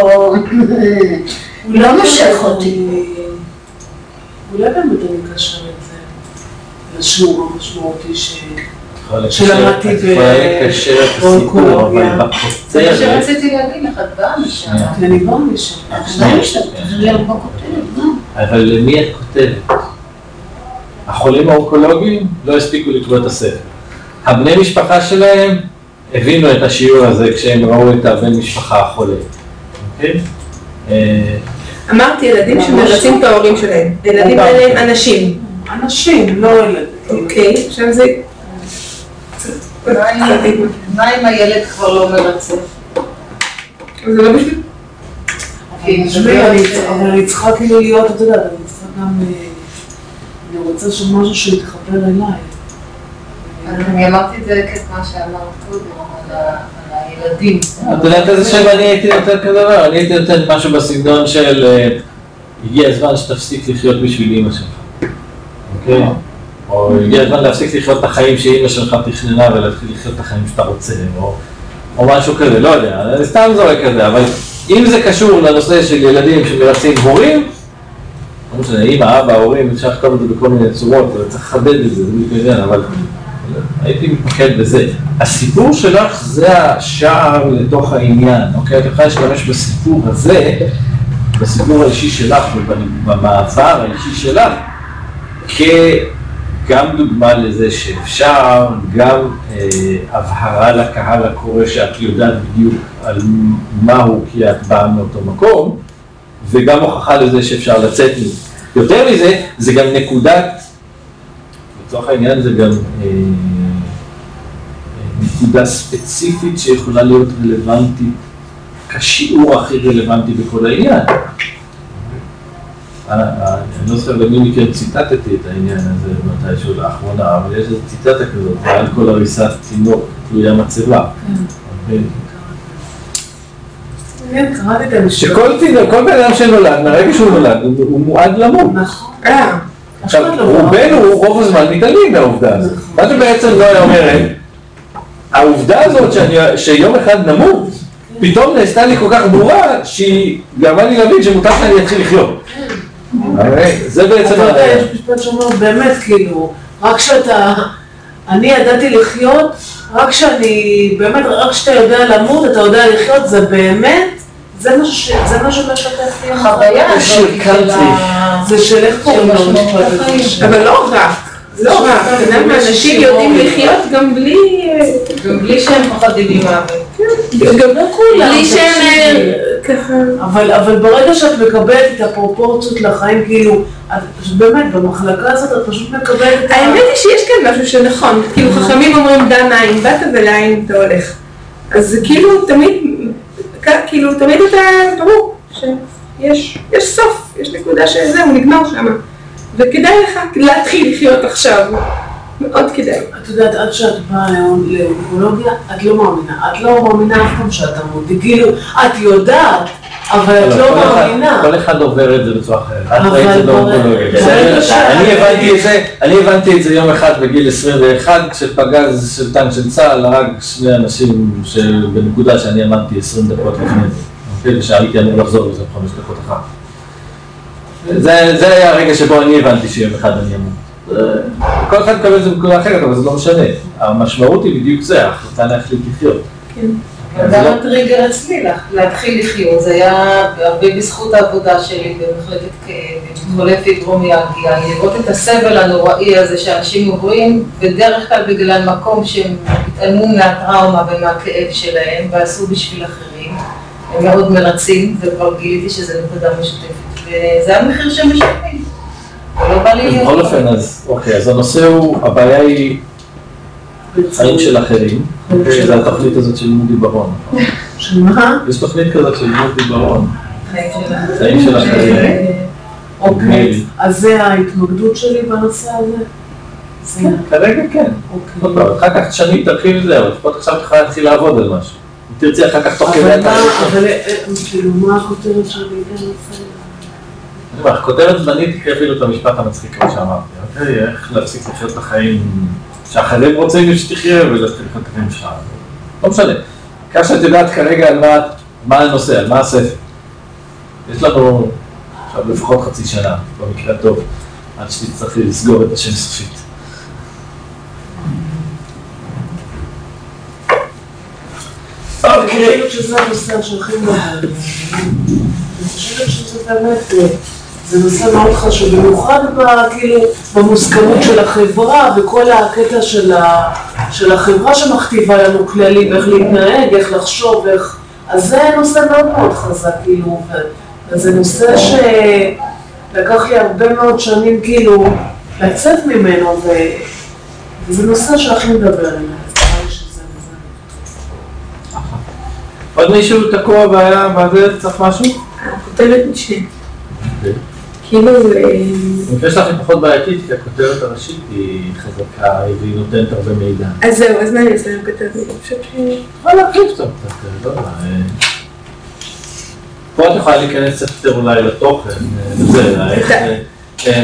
לא מושך אותי. אולי באמת אני מקשר את זה לשיעור המשמעותי שלמדתי באונקולוגיה. זה מה שרציתי להגיד לך, את באה משם. אני באה משם. אבל למי את כותבת? החולים האונקולוגיים לא הספיקו לקרוא את הספר. הבני משפחה שלהם הבינו את השיעור הזה כשהם ראו את הבן משפחה החולה. אוקיי? אמרתי, ילדים שמרצים את ההורים שלהם. ילדים האלה הם אנשים. אנשים, לא ילדים. אוקיי, עכשיו זה... מה אם הילד כבר לא מרצה? זה לא בשביל... אבל אני צריכה כאילו להיות, אתה יודע, אני צריכה גם... אני רוצה שמשהו שיתחבר אליי. אני אמרתי את זה כמה שאמרת קודם, על הילדים. אתה יודעת איזה שם אני הייתי נותן כדבר? אני הייתי נותן משהו בסגנון של הגיע הזמן שתפסיק לחיות בשביל אמא שלך. אוקיי? או הגיע הזמן להפסיק לחיות את החיים שאמא שלך תכננה ולהתחיל לחיות את החיים שאתה רוצה, או משהו כזה, לא יודע, אני סתם זורק כזה, אבל אם זה קשור לנושא של ילדים שמרצים הורים, לא משנה, אמא, אבא, הורים, אפשר לכתוב את זה בכל מיני צורות, צריך לחדד את זה, זה בלי כזה, אבל הייתי מתמקד בזה. הסיפור שלך זה השער לתוך העניין, אוקיי? את יכולה להשתמש בסיפור הזה, בסיפור האישי שלך ובמעבר האישי שלך, כגם דוגמה לזה שאפשר, גם אה, הבהרה לקהל הקורא שאת יודעת בדיוק על מהו כי את באה מאותו מקום, וגם הוכחה לזה שאפשר לצאת מזה. יותר מזה, זה גם נקודת, לצורך העניין זה גם אה, נקודה ספציפית שיכולה להיות רלוונטית, כשיעור הכי רלוונטי בכל העניין. אני לא זוכר למי מכן ציטטתי את העניין הזה מתישהו לאחרונה, אבל יש איזו ציטטה כזאת, ועל כל הריסת תינוק תלויה מצבה. שכל תינוק, כל בן אדם שנולד, מהרגע שהוא נולד, הוא מועד למות. עכשיו, רובנו רוב הזמן מתעלמים מהעובדה הזאת. מה שבעצם לא אומרת, העובדה הזאת שיום אחד נמות, פתאום נעשתה לי כל כך ברורה, שהיא גרמה לי להבין שמותר שאני אתחיל לחיות. זה בעצם... אתה יודע, יש משפט שאומר, באמת, כאילו, רק שאתה... אני ידעתי לחיות, רק שאני... באמת, רק שאתה יודע למות, אתה יודע לחיות, זה באמת... זה מה שמשתף לי החוויה. זה של איך קוראים לו משפט. אבל לא רק. לא רק. אנשים יודעים לחיות גם בלי... גם בלי שהם פחדים ממוות. גם לא כולם. בלי שהם... ככה. אבל ברגע שאת מקבלת את הפרופורציות לחיים, כאילו, באמת, במחלקה הזאת את פשוט מקבלת את ה... האמת היא שיש כאן משהו שנכון. כאילו, חכמים אומרים, דע מאין באת ולאין אתה הולך. אז זה כאילו תמיד... כאילו, תמיד אתה ברור שיש סוף, יש נקודה שזהו, נגמר שם. וכדאי לך להתחיל לחיות עכשיו. מאוד כדאי. את יודעת, עד שאת באה לאונקולוגיה, את לא מאמינה. את לא מאמינה אף פעם שאת תמות. כאילו, את יודעת, אבל את לא מאמינה. כל אחד עובר את זה בצורה אחרת. את ראית את זה באונקולוגיה. אני הבנתי את זה יום אחד בגיל עשרים ואחת, כשפגז של טנק של צה"ל הרג שני אנשים בנקודה שאני עמדתי עשרים דקות לפני זה. ושהייתי אמור לחזור לזה חמש דקות אחת. זה היה הרגע שבו אני הבנתי שיום אחד אני אמור. כל אחד מקבל את זה בנקודה אחרת, אבל זה לא משנה. המשמעות היא בדיוק זה, ההחלטה להחליט לחיות. כן. גם הטריגר אצלי להתחיל לחיות, זה היה הרבה בזכות העבודה שלי במחלקת כאב, חולי פיברומיאלגיה, לראות את הסבל הנוראי הזה שאנשים עוברים, בדרך כלל בגלל מקום שהם התעלמו מהטראומה ומהכאב שלהם ועשו בשביל אחרים, הם מאוד מרצים, וכבר גיליתי שזה נקודה משותפת, וזה המחיר שהם משלמים. בכל אופן, אז אוקיי, אז הנושא הוא, הבעיה היא חיים של אחרים, זה התוכנית הזאת של לימוד עיוורון. של מה? יש תוכנית כזאת של לימוד עיוורון. חיים של אחרים. אוקיי, אז זה ההתמקדות שלי בנושא הזה? כן, כרגע כן. אחר כך תשני תרחיב את זה, אבל לפחות עכשיו תוכל להתחיל לעבוד על משהו. אם תרצי אחר כך תוך כדי את הרשת. אבל כאילו, מה הכותרת שלי כן נושא? אני אומר, כותרת זמנית תקריא אפילו את המשפט המצחיק כמו שאמרתי. אוקיי, איך להפסיק לחיות את החיים שאחרים רוצים שתחיה ולהתחיל לחיות את החיים שלך. לא משנה. כך שאת יודעת כרגע על מה הנושא, על מה הספר. יש לנו עכשיו לפחות חצי שנה, במקרה הטוב, עד שתצטרכי לסגור את השם סופית. אני חושבת שזה הנושא שהכי מאוד. אני חושבת שזה באמת, זה נושא מאוד חשוב, במיוחד במוסכמות של החברה וכל הקטע של החברה שמכתיבה לנו כללים, איך להתנהג, איך לחשוב, איך... אז זה נושא מאוד מאוד חזק, כאילו, וזה נושא שלקח לי הרבה מאוד שנים, כאילו, לצאת ממנו, וזה נושא שהכי מדבר עליו. עוד מישהו תקוע בעיה, בזה צריך משהו? הכותרת משנה. כאילו... יש לכם פחות בעייתית, כי הכותרת הראשית היא חזקה, והיא נותנת הרבה מידע. אז זהו, אז מה אני עושה עם הכותרת? אני חושבת ש... יכולה להקריב קצת, לא יודע. פה את יכולה להיכנס יותר אולי לתוכן, וזה, איך...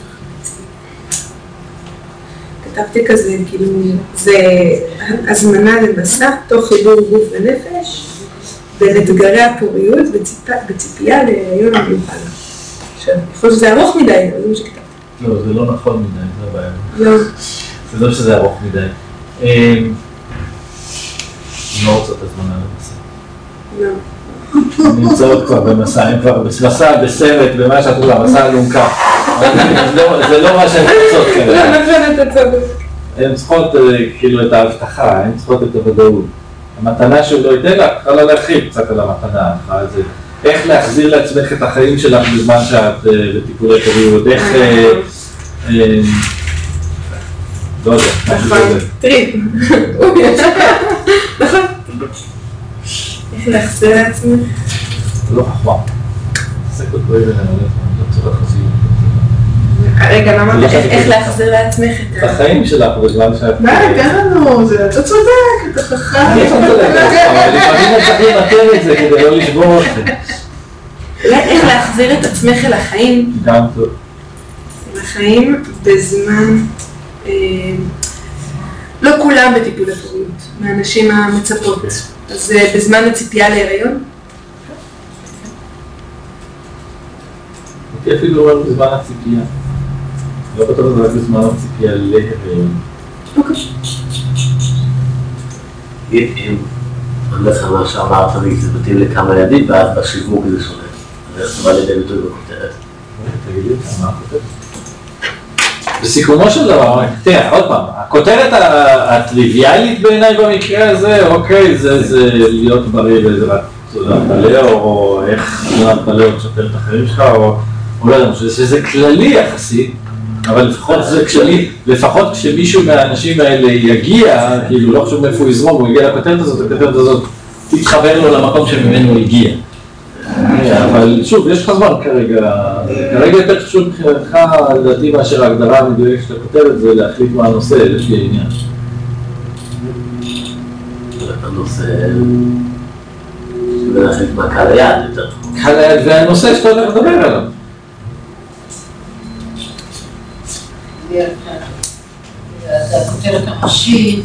כתבתי כזה, כאילו, זה הזמנה למסע, תוך חיבור גוף ונפש, בין אתגרי הפוריות בציפייה להיריון המיוחד. עכשיו, אני חושבת שזה ארוך מדי, אבל זה מה שכתבתי. לא, זה לא נכון מדי, זה הבעיה. לא. זה לא שזה ארוך מדי. אני לא רוצה את הזמנה למסע. לא. אני נמצאות כבר במסע, הם כבר במסע, בסרט, במה שאת רואה, מסע אלונקה. זה לא מה שהן רוצות כרגע. לא, נכון, אתה צודק. הן צריכות כאילו את ההבטחה, הן צריכות את הוודאות. המתנה שהוא לא ייתן לה, יכולה להרחיב קצת על המתנה, איך להחזיר לעצמך את החיים שלך בזמן שאת בטיפולי פוריות, איך... לא יודע, משהו כזה. תראי, נכון. איך להחזיר לעצמך? לא חכמה. עסק בדברים האלה, לא צורך חזיר. רגע, מה אמרת? איך להחזיר לעצמך את ה... החיים שלך בזמן שאת... די, תן לנו, אתה צודק, אתה חכם. אני לא צודק, אבל לפעמים אני צריך לנתן את זה כדי לא לשבור אתכם. איך להחזיר את עצמך אל החיים? גם טוב. לחיים בזמן... לא כולם בטיפול הפוריות, מהנשים המצפות. אז בזמן הציפייה להיריון? הייתי אפילו אומר בזמן הציפייה. לא בטוח זה רק בזמן הציפייה להיריון. אוקיי. אם אני לך מה שאמרת לי, זה מתאים לכמה ילדים, ואז בשיווק זה שונה. זה בא לידי ביטוי בכותרת. תגידי אותה, מה הכותרת? בסיכומו של דבר, תראה, עוד פעם, הכותרת הטריוויאלית בעיניי במקרה הזה, אוקיי, זה להיות בריא בעזרת תזונה מלאה, או איך תזונה מלאה תשפר את החיים שלך, או לא יודע, שזה כללי יחסית, אבל לפחות זה כללי, לפחות כשמישהו מהאנשים האלה יגיע, כאילו לא חשוב מאיפה הוא יזרום, הוא יגיע לכותרת הזאת, הכותרת הזאת תתחבר לו למקום שממנו הוא הגיע. אבל שוב, יש לך זמן כרגע, כרגע יותר חשוב מבחינתך, לדעתי מאשר ההגדרה המדויקת של הכותרת, זה להחליט מה הנושא, לפי העניין. הנושא, זה להחליט מה קהל היעד יותר. קהל היעד והנושא שאתה הולך לדבר עליו. הכותרת הראשית,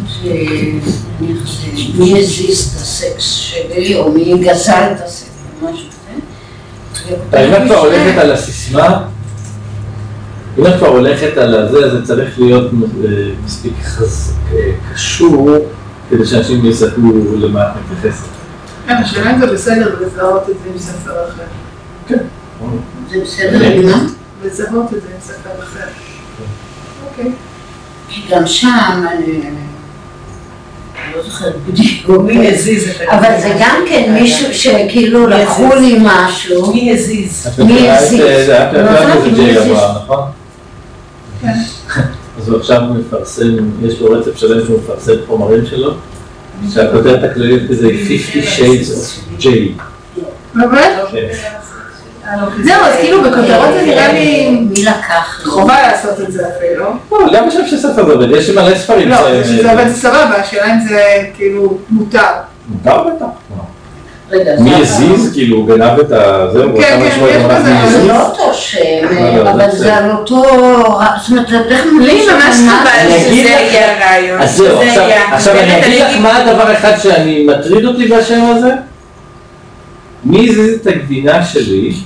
מי הזיז את הסקס שלי, או מי גזל את הסקס, משהו כזה. אם את כבר הולכת על הסיסמה, אם את כבר הולכת על זה, זה צריך להיות מספיק קשור, כדי שאנשים יסתכלו למה את מתייחסת. כן, השאלה אם זה בסדר לזהות את זה עם ספר אחר. כן. זה בסדר עם מה? לזהות את זה עם ספר אחר. אוקיי. גם שם, אני לא זוכרת בדיוק, מי הזיז את אבל זה גם כן מישהו שכאילו לקחו לי משהו. מי הזיז? מי הזיז? זה את יודעת את ג'יי אמרה, נכון? כן. אז הוא עכשיו מפרסם, יש לו רצף שלם שהוא מפרסם חומרים שלו, שהכותרת הכללית כזה היא fifty shades of J. באמת? זהו, אז כאילו בכותרות זה נראה לי... מי לקח? חובה לעשות את זה אפילו. לא, גם חושב שספר זה עובד, יש לי מלא ספרים. לא, שזה עובד סבבה, השאלה אם זה כאילו מותר. מותר בטח. רגע, מי הזיז? כאילו הוא גנב את ה... זהו, הוא כן, רצה כן, משמעות יש ממש בזה, מי אבל זה הזיז. לא אותו שם, לא, אבל זה זה על אותו... זאת אומרת, זה איך לי ממש חבל שזה אגיד לך- יהיה הרעיון. אז זהו, שזה עכשיו- יהיה- עכשיו אני באמת, אגיד לך אגיד- מה הדבר אחד שאני מטריד אותי בשם הזה? מי הזיז את הגבינה שלי?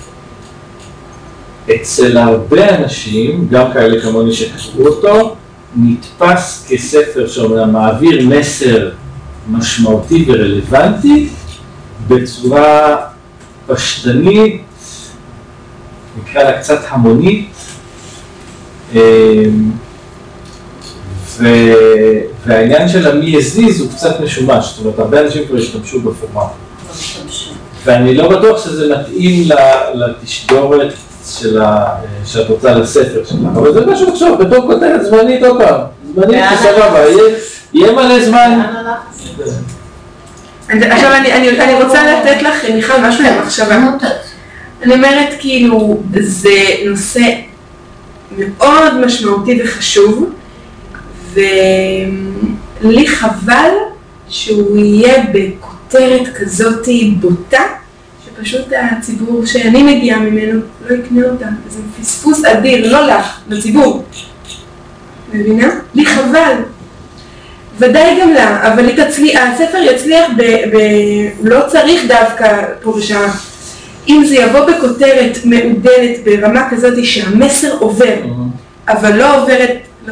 אצל הרבה אנשים, גם כאלה כמוני שכתבו אותו, נתפס כספר שאומנם מעביר מסר משמעותי ורלוונטי בצורה פשטנית, נקרא לה קצת המונית, ו... והעניין של המי הזיז הוא קצת משומש, זאת אומרת הרבה אנשים כבר השתמשו בפורמט. ואני לא בטוח שזה מתאים לתשדורת של ה... שאת רוצה לספר שלך, אבל זה משהו עכשיו, בתור כותרת זמנית עוד פעם, זמנית בסבבה, יהיה מלא זמן. עכשיו אני- אני אני רוצה לתת לך, מיכל, משהו למחשבה. אני אומרת כאילו, זה נושא מאוד משמעותי וחשוב, ולי חבל שהוא יהיה בכותרת כזאת בוטה, שפשוט הציבור שאני מגיעה ממנו לא יקנה אותה. זה פספוס אדיר, לא לך, לציבור. מבינה? לי חבל. ודאי גם לה, אבל היא תצליח, הספר יצליח ב... ב... לא צריך דווקא פה ושם. אם זה יבוא בכותרת מעודנת ברמה כזאת שהמסר עובר, אבל לא עוברת, לא.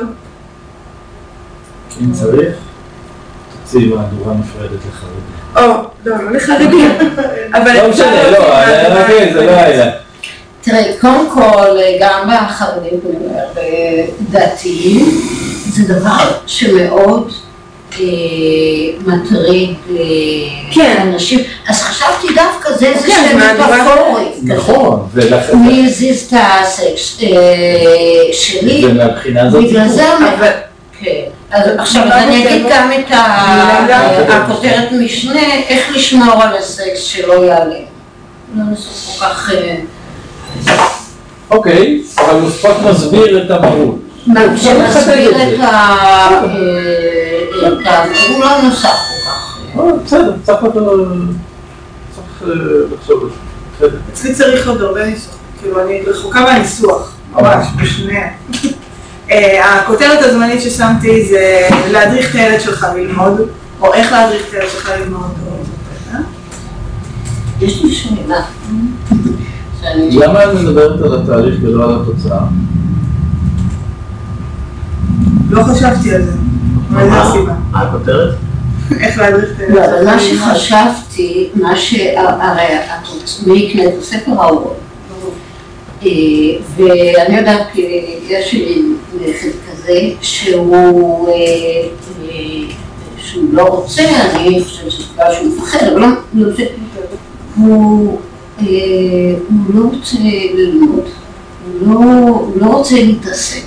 אם צריך, תוציא מהדורה נפרדת לחרדים. או, לא, לא לחרדים, אבל... לא משנה, לא, הרגיל, זה לא היה. תראי, קודם כל, גם בחרדים, דתיים, זה דבר שמאוד מטריד אנשים, אז חשבתי דווקא זה איזה שם מטאפורי. נכון. מי הזיז את הסקס שלי, בגלל זה אבל... עכשיו אני אגיד גם את הכותרת משנה, איך לשמור על הסקס שלא יעלה. לא נעשה כל כך... אוקיי, אבל הוא ספק מסביר את המהות. שמסביר את ה... הוא לא נוסף כל כך. בסדר, צריך לחשוב על זה. אצלי צריך עוד הרבה ניסוח, כאילו אני רחוקה מהניסוח, ממש, בשנייה. הכותרת הזמנית ששמתי זה להדריך את הילד שלך ללמוד, או איך להדריך את הילד שלך ללמוד. יש לי שאלה. למה אני מדברת על התהליך ולא על התוצאה? לא חשבתי על זה. מה הסיבה? מה הכותרת? איך להדריך את הילד? לא, אבל מה שחשבתי, מה שהרי מי יקנה את הספר ההורות. ואני יודעת, יש לי נכד כזה שהוא שהוא לא רוצה, אני חושבת שזה כבר שהוא מפחד, אבל הוא לא רוצה ללמוד, הוא לא רוצה להתעסק,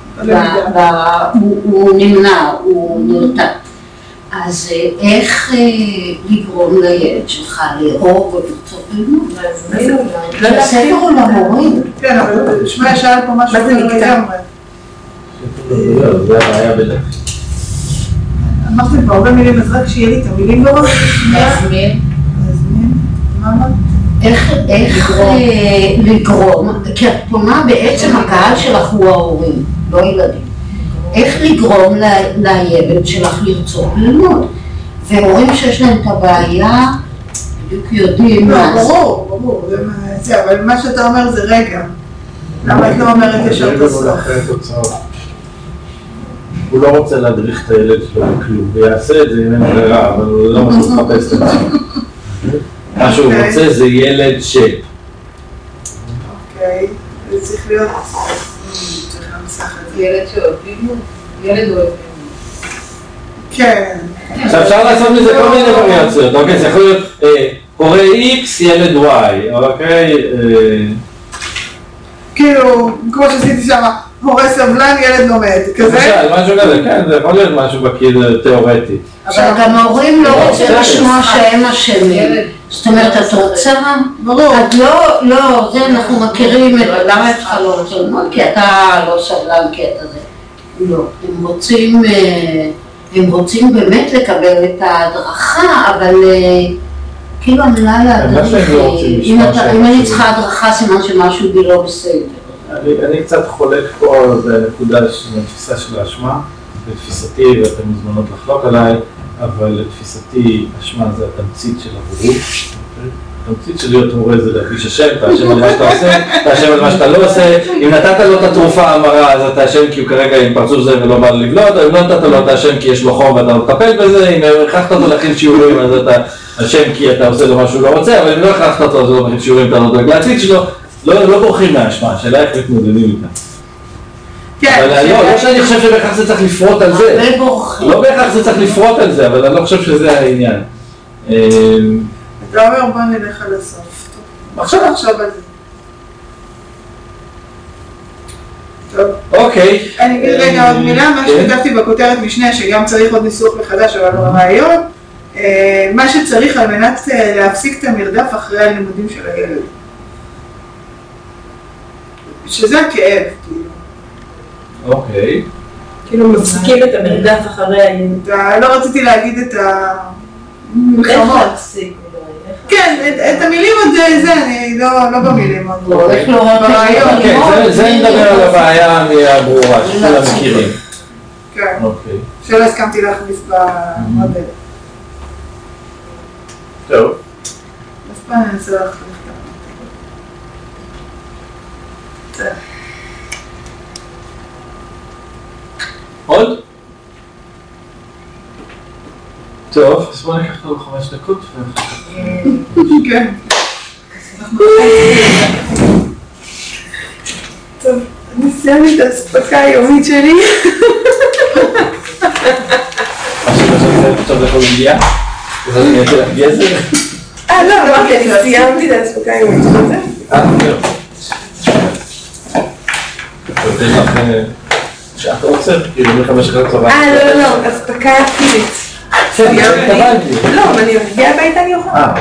הוא נמנע, הוא נרתע. אז איך לגרום לילד שלך לאהוב ולרצות ללמוד? הספר הוא למורים. כן, אבל שמע, שאל פה משהו לגמרי. זה הבעיה בדרך. אמרתי פה הרבה מילים, אז רק שיהיה לי את המילים בראש. להזמין. להזמין? מה אמרת? איך לגרום, כי את פונה בעצם הקהל שלך הוא ההורים, לא ילדים. איך לגרום לילד שלך לרצות ללמוד. והורים שיש להם את הבעיה, בדיוק יודעים מה זה. ברור, ברור, אבל מה שאתה אומר זה רגע. למה את לא אומרת ישר את הסוף? הוא לא רוצה להדריך את הילד שלו בכלום, ויעשה את זה אם אין ברירה, אבל הוא לא רוצה לחפש את זה. מה שהוא רוצה זה ילד ש... אוקיי, זה צריך להיות... ילד שאוהבים, ילד אוהבים. כן. עכשיו אפשר לעשות מזה כל מיני וריאציות, אוקיי? זה יכול להיות הורה X, ילד Y, אוקיי? כאילו, כמו שעשיתי שם, הורה סבלן, ילד לומד, כזה? למשל, משהו כזה, כן, זה יכול להיות משהו בכאילו תיאורטי. אבל גם ההורים לא רוצים לשמוע שהם אשמים. זאת אומרת, את רוצה? ברור. את לא, לא, זה אנחנו מכירים את זה, למה את צריכה לא רוצה ללמוד? כי אתה לא סבלן, כי אתה זה. לא, הם רוצים, הם רוצים באמת לקבל את ההדרכה, אבל כאילו המילה להדריך, אם אני צריכה הדרכה, סימן שמשהו בי לא בסדר. אני קצת חולק פה בנקודה של התפיסה של האשמה, בתפיסתי, ואתם מוזמנות לחלוק עליי, אבל לתפיסתי, אשמה זה התמצית של ההורות. התמצית של להיות הורה זה להרגיש אשם, אתה אשם על מה שאתה עושה, אתה אשם על מה שאתה לא עושה. אם נתת לו את התרופה המרה, אז אתה אשם כי הוא כרגע עם פרצוף זה ולא בא לבנות, אם לא נתת לו אתה אשם כי יש לו חום ואתה מטפל בזה, אם הכרחת אותו להכין שיעורים, אז אתה אשם כי אתה עושה לו מה שהוא לא רוצה, אבל אם לא הכרחת אותו, אז הוא לא מכין שיעורים, אתה לא דואג להציג שלו. לא בורחים מהאשמה, השאלה איך מתמודדים איתה. אבל לא שאני חושב שבהכרח זה צריך לפרוט על זה. לא בהכרח זה צריך לפרוט על זה, אבל אני לא חושב שזה העניין. אתה אומר בוא נלך על הסוף. עכשיו עכשיו על זה. טוב. אוקיי. אני אגיד רגע עוד מילה, מה שכתבתי בכותרת משנה, שגם צריך עוד ניסוח מחדש, אבל הרעיון, מה שצריך על מנת להפסיק את המרדף אחרי הלימודים של הילד. שזה הכאב, כאילו. אוקיי. כאילו מפסיקים את המרדף אחרי הילד. לא רציתי להגיד את המלחמות. כן, את המילים עוד זה, אני לא במילים עוד. ברעיון. כן, זה נדבר על הבעיה הברורה, שכולם מכירים. כן. שלא הסכמתי להכניס במודל. טוב. אז פעם אני אנסה להכניס. עוד? טוב, אז בוא ניקח לנו חמש דקות כן. טוב, אני סיימתי את הספקה היומית שלי. לאכול מגיעה? אז אני אעשה לך גזר? אה, לא, אמרתי, אני סיימתי את האספקה עם המצוא הזה. אה, לא. נותן לך שעת עוצר, כאילו מחמש אחת צבא. אה, לא, לא, לא, אספקה פיזית. סיימתי. לא, אבל אני מגיעה הביתה אני אוכל. אה,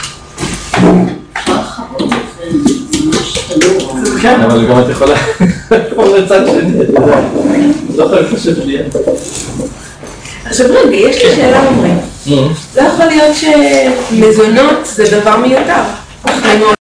כן, אבל גם את יכולה, כמו לצד שני, אתה יודע, לא יכול לפשוט לי. עכשיו רגע, יש לי שאלה אומרים. לא יכול להיות שמזונות זה דבר מיותר. חיים מאוד